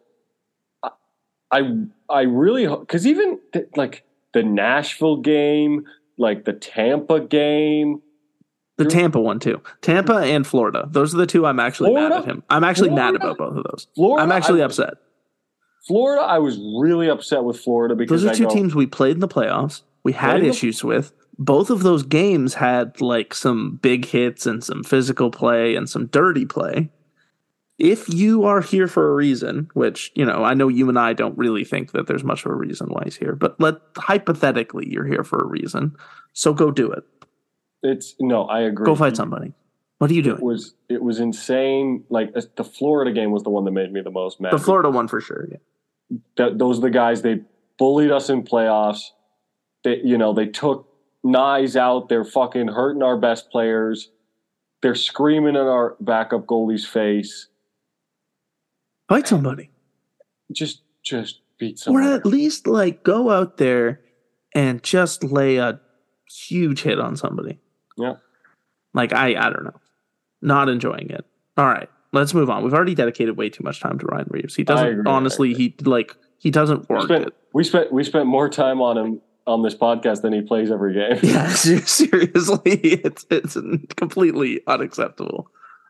I really because even like the Nashville game, like the Tampa game, the Tampa one too, Tampa and Florida. Those are the two I'm actually mad at him. I'm actually mad about both of those. I'm actually upset. Florida, I was really upset with Florida because those are two teams we played in the playoffs. We had issues with. Both of those games had like some big hits and some physical play and some dirty play. If you are here for a reason, which, I know you and I don't really think that there's much of a reason why he's here, but hypothetically you're here for a reason. So go do it. I agree. Go fight somebody. What are you doing? It was insane. Like the Florida game was the one that made me the most mad. The Florida one for sure. Yeah. Those are the guys, they bullied us in playoffs. They took Nyes out. They're fucking hurting our best players. They're screaming in our backup goalie's face. Fight somebody. Just beat someone. Or at least like go out there and just lay a huge hit on somebody. Yeah. Like I don't know. Not enjoying it. All right, let's move on. We've already dedicated way too much time to Ryan Reaves. He doesn't honestly. He doesn't warrant it. We spent more time on him on this podcast than he plays every game. Yeah, seriously, it's completely unacceptable.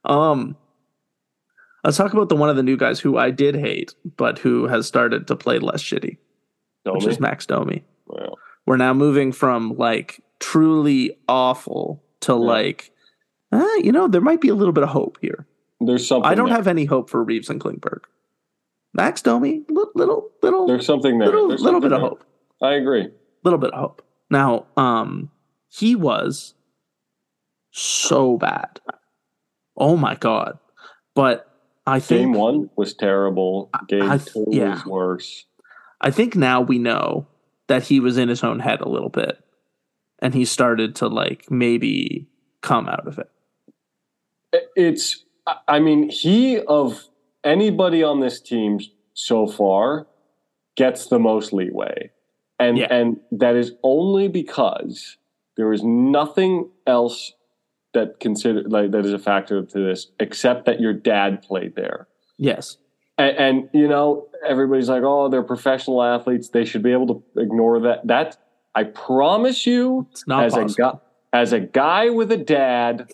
Let's talk about one of the new guys who I did hate, but who has started to play less shitty, which is Max Domi. Wow. We're now moving from like truly awful to like, there might be a little bit of hope here. There's something. I don't have any hope for Reaves and Klingberg. Max Domi, little. There's something there. Little bit of hope. I agree. Little bit of hope. Now, he was so bad. Oh my God! But I think Game 1 was terrible. Game 2 was worse. I think now we know that he was in his own head a little bit, and he started to like maybe come out of it. He of anybody on this team so far gets the most leeway. And that is only because there is nothing else that is a factor to this except that your dad played there. Yes. And everybody's like, oh, they're professional athletes. They should be able to ignore that. That I promise you, it's not as a guy with a dad,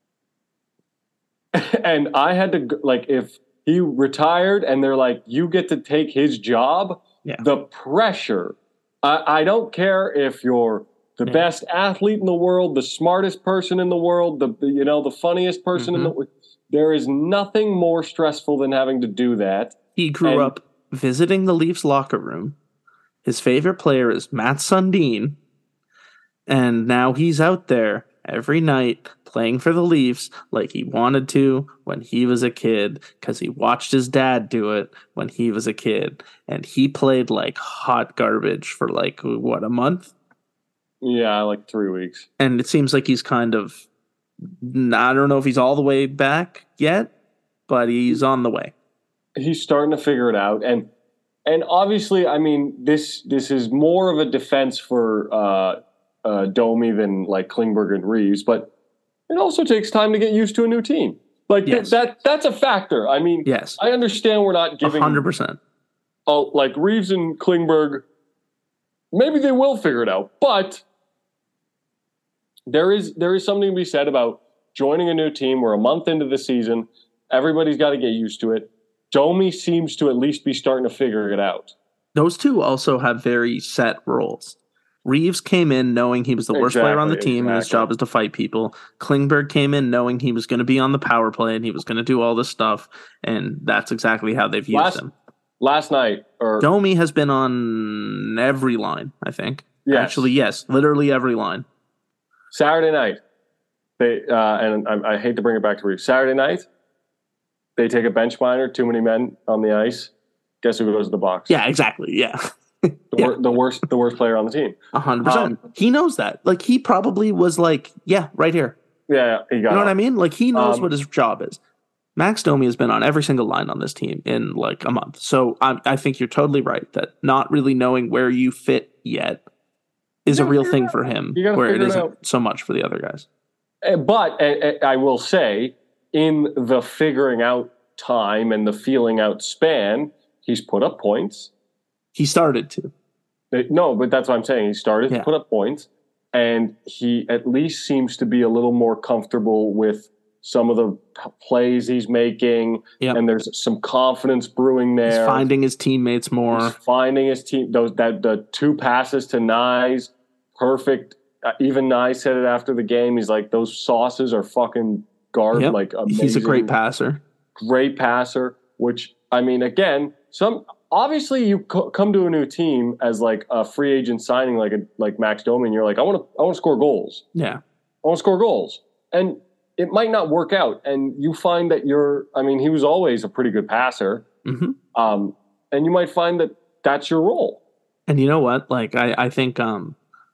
and I had to if he retired and they're like, you get to take his job, the pressure. I don't care if you're the best athlete in the world, the smartest person in the world, the funniest person in the world. There is nothing more stressful than having to do that. He grew up visiting the Leafs locker room. His favorite player is Matt Sundin. And now he's out there every night playing for the Leafs like he wanted to when he was a kid because he watched his dad do it when he was a kid. And he played like hot garbage for a month? Yeah, like 3 weeks. And it seems like he's kind of, I don't know if he's all the way back yet, but he's on the way. He's starting to figure it out. And obviously, this is more of a defense for Domi than like Klingberg and Reaves, but it also takes time to get used to a new team. That's a factor. Yes. I understand we're not giving 100%. Oh, like Reaves and Klingberg, maybe they will figure it out, but there is something to be said about joining a new team. We're a month into the season. Everybody's got to get used to it. Domi seems to at least be starting to figure it out. Those two also have very set roles. Reaves came in knowing he was the worst player on the team and his job is to fight people. Klingberg came in knowing he was going to be on the power play and he was going to do all this stuff, and that's exactly how they've used him. Last night, Domi has been on every line, I think. Yes. Actually, yes, literally every line. Saturday night, and I hate to bring it back to Reaves. Saturday night, they take a bench minor, too many men on the ice. Guess who goes to the box? Yeah, exactly. Yeah. The worst player on the team. 100%. He knows that. Like, he probably was like, yeah, right here. Yeah, he got. You know what I mean? Like, he knows what his job is. Max Domi has been on every single line on this team in like a month. So I think you're totally right that not really knowing where you fit yet is a real thing for him, where it isn't so much for the other guys. But I will say, in the figuring out time and the feeling out span, he's put up points. He started to. No, but that's what I'm saying. He started to put up points, and he at least seems to be a little more comfortable with some of the plays he's making, and there's some confidence brewing there. He's finding his teammates more. He's finding his team. The 2 passes to Nyes, perfect. Even Nyes said it after the game. He's like, those sauces are fucking garbage. Yep. Like, amazing. He's a great passer. Great passer. Which again, obviously you come to a new team as like a free agent signing, like Max Domi, and you're like, I want to score goals. Yeah, I want to score goals, and it might not work out. And you find that he was always a pretty good passer. Mm-hmm. And you might find that that's your role. And you know what? Like, I think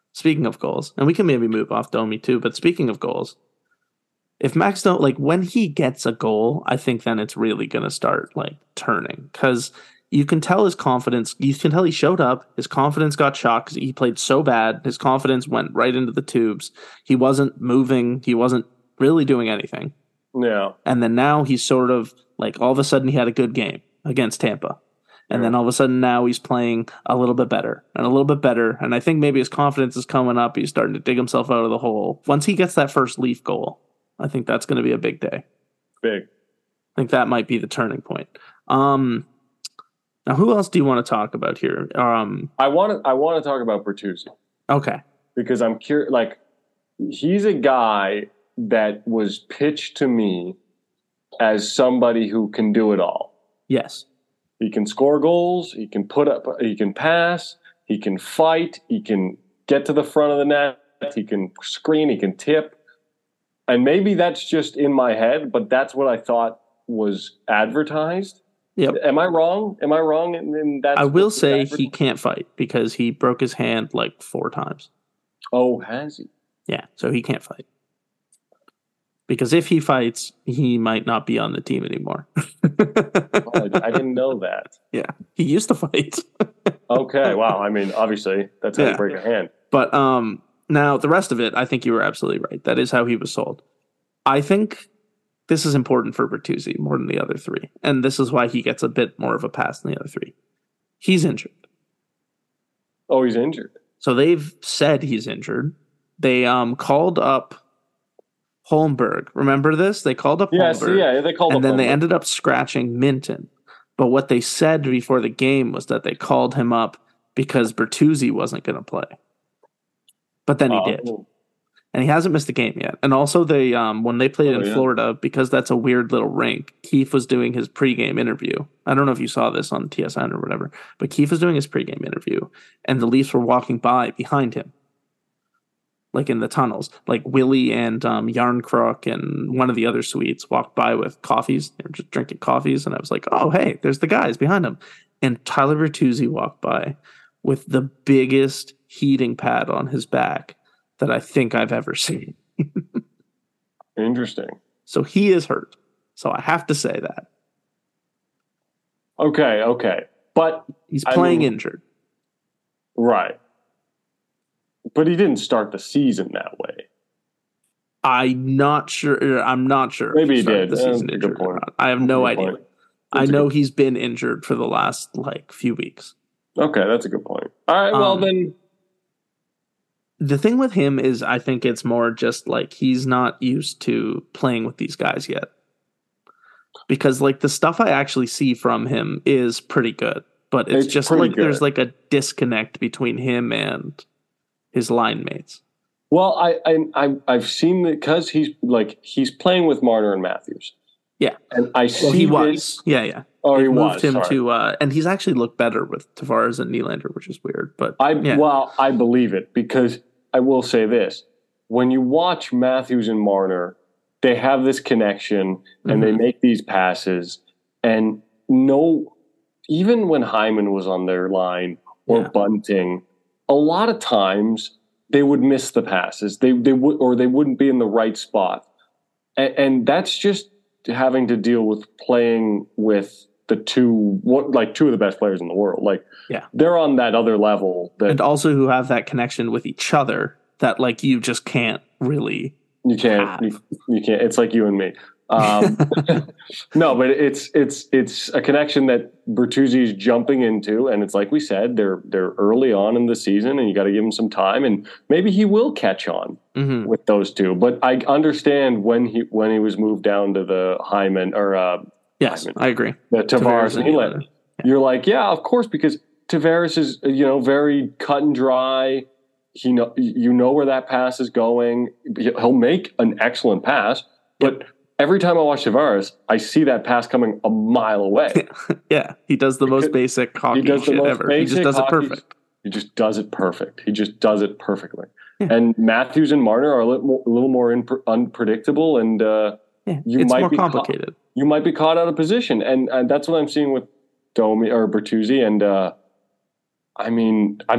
speaking of goals, and we can maybe move off Domi too, but speaking of goals, if Max don't like when he gets a goal, I think then it's really going to start like turning because you can tell his confidence. You can tell he showed up. His confidence got shot because he played so bad. His confidence went right into the tubes. He wasn't moving. He wasn't really doing anything. Yeah. And then now he's sort of like all of a sudden he had a good game against Tampa. And then all of a sudden now he's playing a little bit better and a little bit better. And I think maybe his confidence is coming up. He's starting to dig himself out of the hole. Once he gets that first Leaf goal, I think that's going to be a big day. Big. I think that might be the turning point. Now, who else do you want to talk about here? I want to talk about Bertuzzi. Okay. Because I'm curious. Like, he's a guy that was pitched to me as somebody who can do it all. Yes. He can score goals. He can put up. He can pass. He can fight. He can get to the front of the net. He can screen. He can tip. And maybe that's just in my head, but that's what I thought was advertised. Yep. Am I wrong? Am I wrong in that? I will say he can't fight because he broke his hand like 4 times. Oh, has he? Yeah, so he can't fight. Because if he fights, he might not be on the team anymore. I didn't know that. Yeah, he used to fight. Okay, wow. I mean, obviously, that's how you break a hand. But now, the rest of it, I think you were absolutely right. That is how he was sold. I think this is important for Bertuzzi more than the other 3. And this is why he gets a bit more of a pass than the other 3. He's injured. Oh, he's injured. So they've said he's injured. They called up Holmberg. Remember this? They called up Holmberg. Yeah, they called up and then Holmberg. They ended up scratching Minton. But what they said before the game was that they called him up because Bertuzzi wasn't going to play. But then he did. And he hasn't missed a game yet. And also, they when they played in Florida, because that's a weird little rink, Keefe was doing his pregame interview. I don't know if you saw this on TSN or whatever, but Keefe was doing his pregame interview, and the Leafs were walking by behind him, like in the tunnels. Like Willie and Yarncrook and one of the other suites walked by with coffees. They were just drinking coffees, and I was like, oh, hey, there's the guys behind him. And Tyler Bertuzzi walked by with the biggest heating pad on his back that I think I've ever seen. Interesting. So he is hurt. So I have to say that. Okay. But he's playing injured. Right. But he didn't start the season that way. I'm not sure. Maybe he did. The season injured or not. I have no idea. I know he's been injured for the last few weeks. Okay, that's a good point. All right, well then. The thing with him is I think it's more just like he's not used to playing with these guys yet. Because the stuff I actually see from him is pretty good. But it's just like good. There's like a disconnect between him and his line mates. Well, I've seen that because he's playing with Marner and Matthews. Yeah. And he was. Yeah. Oh, he moved him sorry. to and he's actually looked better with Tavares and Nylander, which is weird. But I believe it because I will say this. When you watch Matthews and Marner, they have this connection and they make these passes. And even when Hyman was on their line or Bunting, a lot of times they would miss the passes. They wouldn't be in the right spot. And that's just having to deal with playing with the two of the best players in the world. They're on that other level. And also who have that connection with each other that you just can't really. You can't. You can't. It's like you and me. No, but it's a connection that Bertuzzi is jumping into, and it's like we said, they're early on in the season, and you got to give him some time, and maybe he will catch on with those two. But I understand when he was moved down to the Hyman or yes, Hyman, I agree. The Tavares and Nylander. Yeah. You're like, yeah, of course, because Tavares is very cut and dry. You know where that pass is going. He'll make an excellent pass, but every time I watch Tavares, I see that pass coming a mile away. Yeah, he does the most basic hockey shit ever. He just does it perfect. He just does it perfect. He just does it perfectly. Yeah. And Matthews and Marner are a little more unpredictable, and it's more complicated. You might be caught out of position, and that's what I'm seeing with Domi or Bertuzzi. And I mean, I'm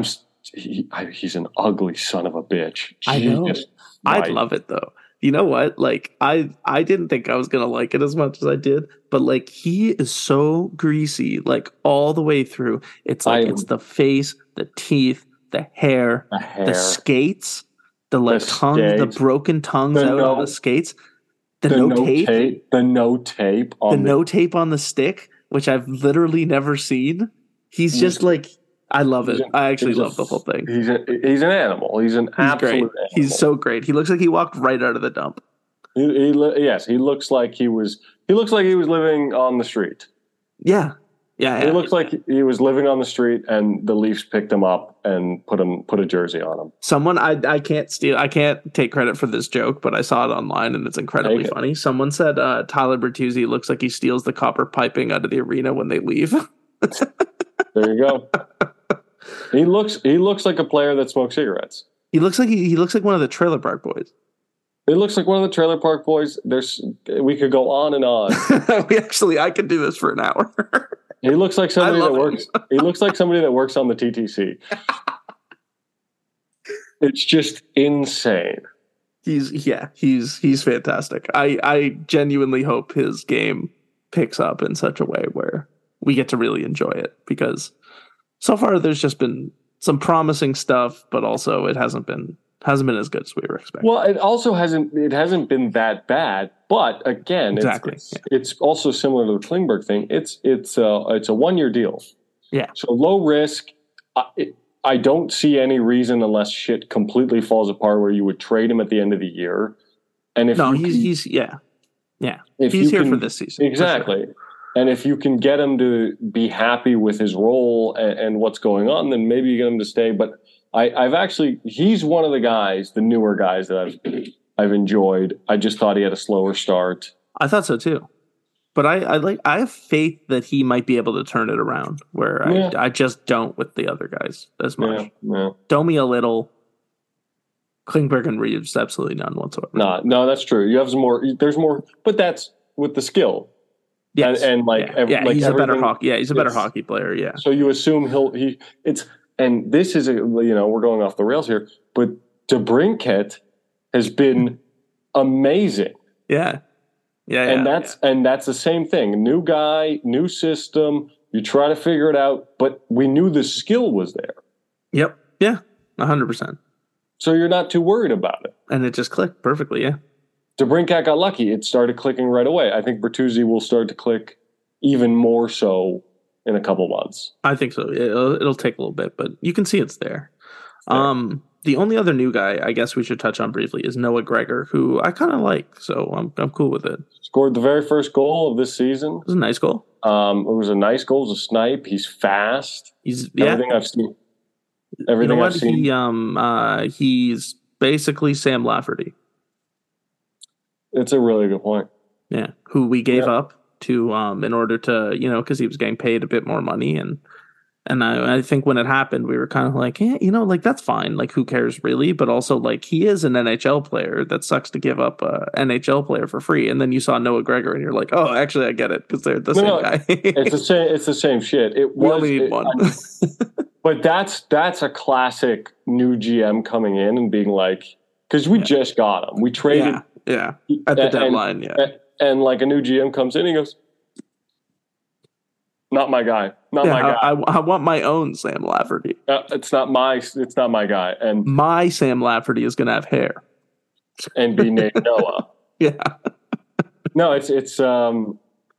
he's an ugly son of a bitch. I know. I'd love it though. You know what? Like I didn't think I was gonna like it as much as I did, but like he is so greasy, like all the way through. It's like it's the face, the teeth, the hair, the skates, the tongue, the broken tongues out on the skates, the no tape, the no tape on the stick, which I've literally never seen. He's just like, I love it. I actually love the whole thing. He's an animal. He's an absolute animal. He's so great. He looks like he walked right out of the dump. Yes, he looks like he was living on the street. Yeah. He looks like he was living on the street, and the Leafs picked him up and put a jersey on him. Someone I can't take credit for this joke, but I saw it online and it's incredibly funny. Someone said Tyler Bertuzzi looks like he steals the copper piping out of the arena when they leave. There you go. He looks like a player that smokes cigarettes. He looks like one of the Trailer Park Boys. It looks like one of the Trailer Park Boys. We could go on and on. I could do this for an hour. He looks like somebody that works. He looks like somebody that works on the TTC. It's just insane. He's fantastic. I genuinely hope his game picks up in such a way where we get to really enjoy it, because so far there's just been some promising stuff, but also it hasn't been as good as we were expecting. Well, it also hasn't been that bad, but again, exactly. It's also similar to the Klingberg thing. It's a 1-year deal. Yeah. So low risk. I don't see any reason, unless shit completely falls apart, where you would trade him at the end of the year. And if he's here for this season. Exactly. Sure. And if you can get him to be happy with his role and what's going on, then maybe you get him to stay. But he's one of the guys, the newer guys that I've enjoyed. I just thought he had a slower start. I thought so too, but I have faith that he might be able to turn it around, where I just don't with the other guys as much. Yeah. Domi a little, Klingberg and Reeves absolutely none whatsoever. No, that's true. You have some more. There's more, but that's with the skill. Yes. He's a better hockey. Yeah, he's a better hockey player. Yeah. So you assume and this is we're going off the rails here, but DeBrincat has been amazing. Yeah. And that's the same thing. New guy, new system. You try to figure it out, but we knew the skill was there. Yep. Yeah. 100%. So you're not too worried about it. And it just clicked perfectly. Yeah. DeBrincat got lucky. It started clicking right away. I think Bertuzzi will start to click even more so in a couple months. I think so. It'll take a little bit, but you can see it's there. The only other new guy I guess we should touch on briefly is Noah Gregor, who I kind of like, so I'm cool with it. Scored the very first goal of this season. It was a nice goal. It was a nice goal. It was a snipe. He's fast. Everything I've seen. Everything I've seen. He's basically Sam Lafferty. It's a really good point. Yeah, who we gave up to in order to, because he was getting paid a bit more money, and I think when it happened, we were kind of like, that's fine. Like, who cares really? But also, like, he is an NHL player. That sucks to give up a NHL player for free. And then you saw Noah Gregor, and you're like, oh, actually, I get it, because they're the same guy. It's the same shit. We only need one. But that's a classic new GM coming in and being like, because we just got him. We traded. Yeah, at the deadline, And like a new GM comes in, he goes, not my guy. Not my guy. I want my own Sam Lafferty. It's not my guy. And my Sam Lafferty is going to have hair. And be named Noah. Yeah. No, it's so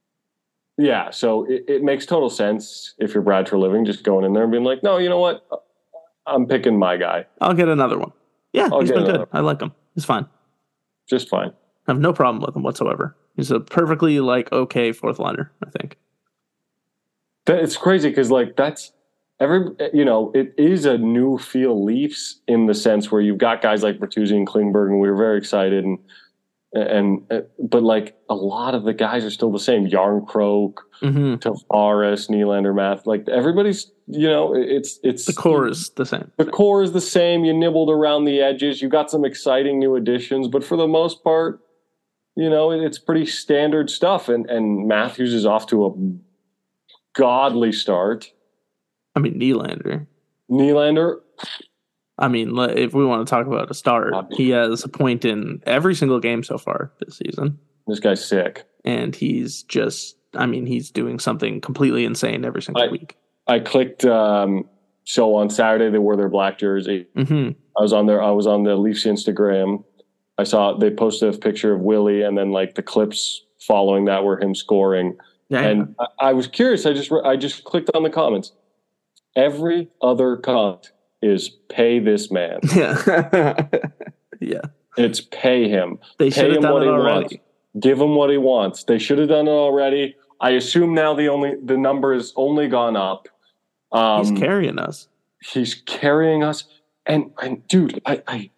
it makes total sense if you're Brad Treliving just going in there and being like, no, you know what? I'm picking my guy. I'll get another one. Yeah, he's been good. I like him. He's fine. Just fine. I have no problem with him whatsoever. He's a perfectly okay fourth liner, I think. It's crazy because that's it is a new feel Leafs in the sense where you've got guys like Bertuzzi and Klingberg, and we were very excited, but like a lot of the guys are still the same. Yarncroke, Tavares, Nylander, Math, like everybody's it's the core is the same. The core is the same. You nibbled around the edges. You got some exciting new additions, but for the most part, it's pretty standard stuff. And Matthews is off to a godly start. I mean, Nylander, I mean, if we want to talk about a start, he has a point in every single game so far this season. This guy's sick. And he's just, I mean, he's doing something completely insane every single week. I clicked, so on Saturday they wore their black jersey. Mm-hmm. I was on the Leafs Instagram. I saw they posted a picture of Willie, and then like the clips following that were him scoring. Yeah, and I was curious. I just clicked on the comments. Every other comment is pay this man. Yeah. Yeah. It's pay him. They should have done it already. Wants. Give him what he wants. They should have done it already. I assume now the number has only gone up. He's carrying us. He's carrying us. And dude, I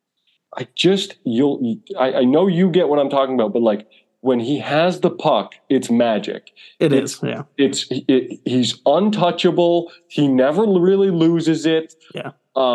know you get what I'm talking about, but like when he has the puck, it's magic. It's he's untouchable. He never really loses it. Yeah.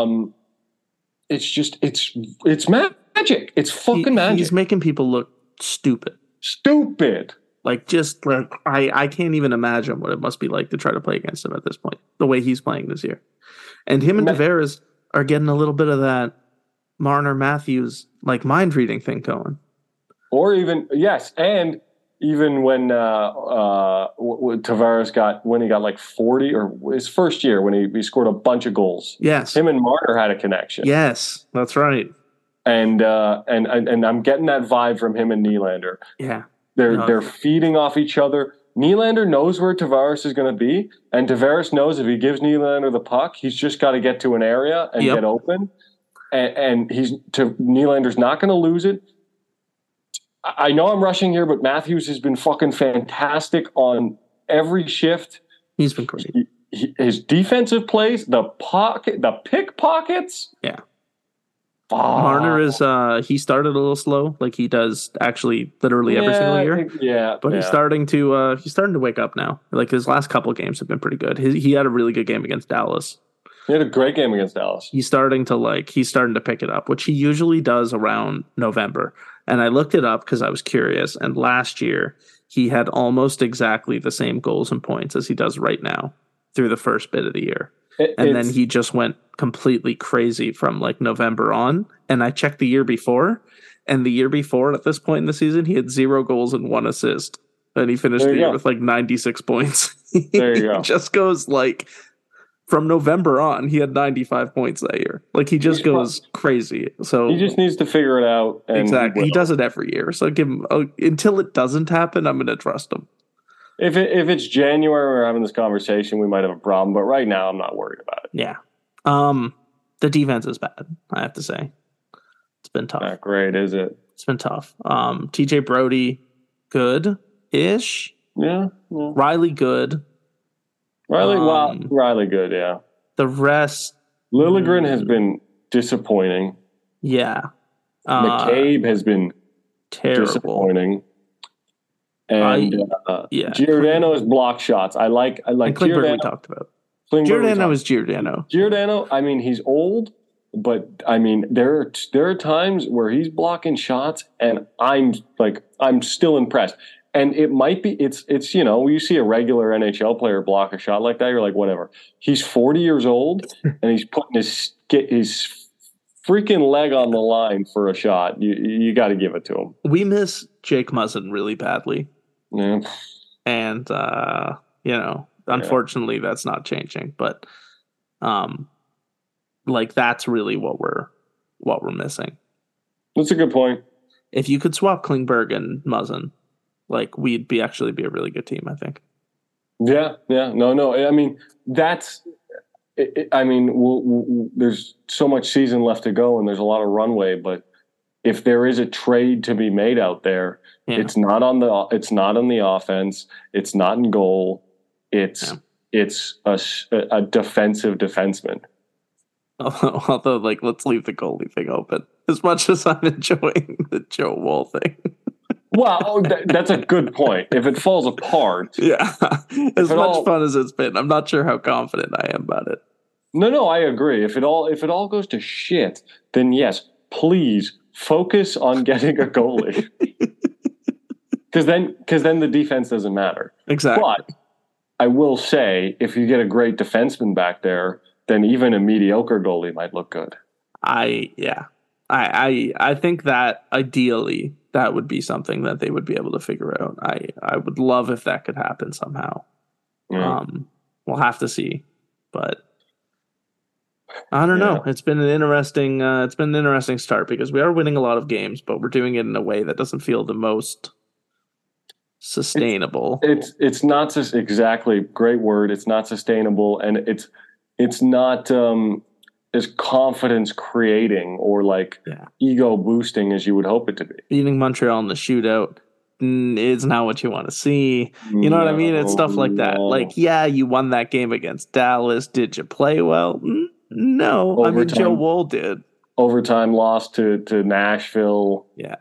It's magic. It's fucking magic. He's making people look stupid. Like, just like I can't even imagine what it must be like to try to play against him at this point, the way he's playing this year. And him and Tavares are getting a little bit of that Marner Matthews like mind reading thing going. Or even and even when Tavares got like 40, or his first year when he scored a bunch of goals. Yes, him and Marner had a connection. Yes, that's right. And I'm getting that vibe from him and Nylander. Yeah. They're feeding off each other. Nylander knows where Tavares is going to be, and Tavares knows if he gives Nylander the puck, he's just got to get to an area and get open. And Nylander's not going to lose it. I know I'm rushing here, but Matthews has been fucking fantastic on every shift. He's been great. His defensive plays, the pickpockets. Yeah. Marner is he started a little slow, like he does actually literally every single year. But he's starting to wake up now. Like his last couple of games have been pretty good. He had a really good game against Dallas. He had a great game against Dallas. He's starting to pick it up, which he usually does around November. And I looked it up because I was curious. And last year he had almost exactly the same goals and points as he does right now through the first bit of the year. And then he just went completely crazy from like November on. And I checked the year before, and the year before at this point in the season, he had 0 goals and 1 assist. And he finished the year with like 96 points. There you go. He just goes like from November on, he had 95 points that year. Like he just goes crazy. So he just needs to figure it out. And exactly. He does it every year. So give him until it doesn't happen, I'm going to trust him. If it's January, we're having this conversation, we might have a problem. But right now, I'm not worried about it. Yeah. The defense is bad, I have to say. It's been tough. Not great, is it? It's been tough. TJ Brody, good-ish. Yeah. Riley, good. Riley, good, yeah. The rest... Liljegren has been disappointing. Yeah. McCabe has been terrible. Disappointing. And Giordano has blocked shots. I like Klingberg we talked about. Giordano is Giordano. Giordano, I mean, he's old, but I mean, there are times where he's blocking shots, and I'm still impressed. And it might be it's you see a regular NHL player block a shot like that, you're like, whatever. He's 40 years old, and he's putting his freaking leg on the line for a shot. You got to give it to him. We miss Jake Muzzin really badly. Yeah. And unfortunately that's not changing, but that's really what we're missing. That's a good point. If you could swap Klingberg and Muzzin, we'd be a really good team, I think. Yeah. No. I mean, that's there's so much season left to go and there's a lot of runway, but if there is a trade to be made out there, it's not on the offense. It's not in goal. It's a defensive defenseman. Although, let's leave the goalie thing open. As much as I'm enjoying the Joe Woll thing. Well, that's a good point. If it falls apart, as much fun as it's been, I'm not sure how confident I am about it. No, I agree. If it all goes to shit, then yes, please focus on getting a goalie. Because then the defense doesn't matter. Exactly. But I will say, if you get a great defenseman back there, then even a mediocre goalie might look good. I think that ideally that would be something that they would be able to figure out. I would love if that could happen somehow. Yeah. We'll have to see, but I don't know. It's been an interesting start because we are winning a lot of games, but we're doing it in a way that doesn't feel the most sustainable. It's not just exactly, great word. It's not sustainable, and it's not as confidence creating or like ego boosting as you would hope it to be. Beating Montreal in the shootout is not what you want to see. You know what I mean? It's stuff like that. Like, you won that game against Dallas. Did you play well? No. Overtime, I mean, Joe Woll did. Overtime loss to Nashville. Yeah.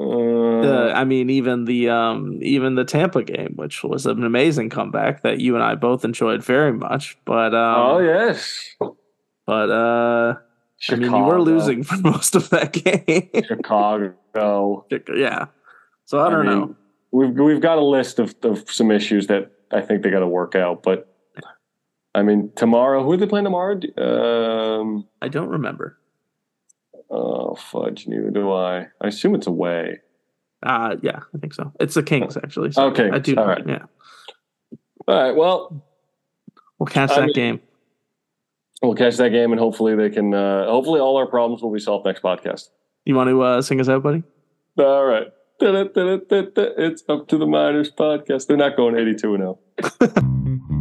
Even the Tampa game, which was an amazing comeback that you and I both enjoyed very much. But yes. But you were losing for most of that game. Chicago. Yeah. So I don't know. We've got a list of some issues that I think they got to work out. But I mean, tomorrow, who are they playing tomorrow? I don't remember. Oh, fudge, neither do I. I assume it's away. Yeah, I think so. It's the Kings, actually. So okay. I do. All right. Yeah. All right. Well, we'll catch that game. We'll catch that game, and hopefully they can. Hopefully, all our problems will be solved next podcast. You want to sing us out, buddy? All right. It's Up to the Miners podcast. They're not going 82-0.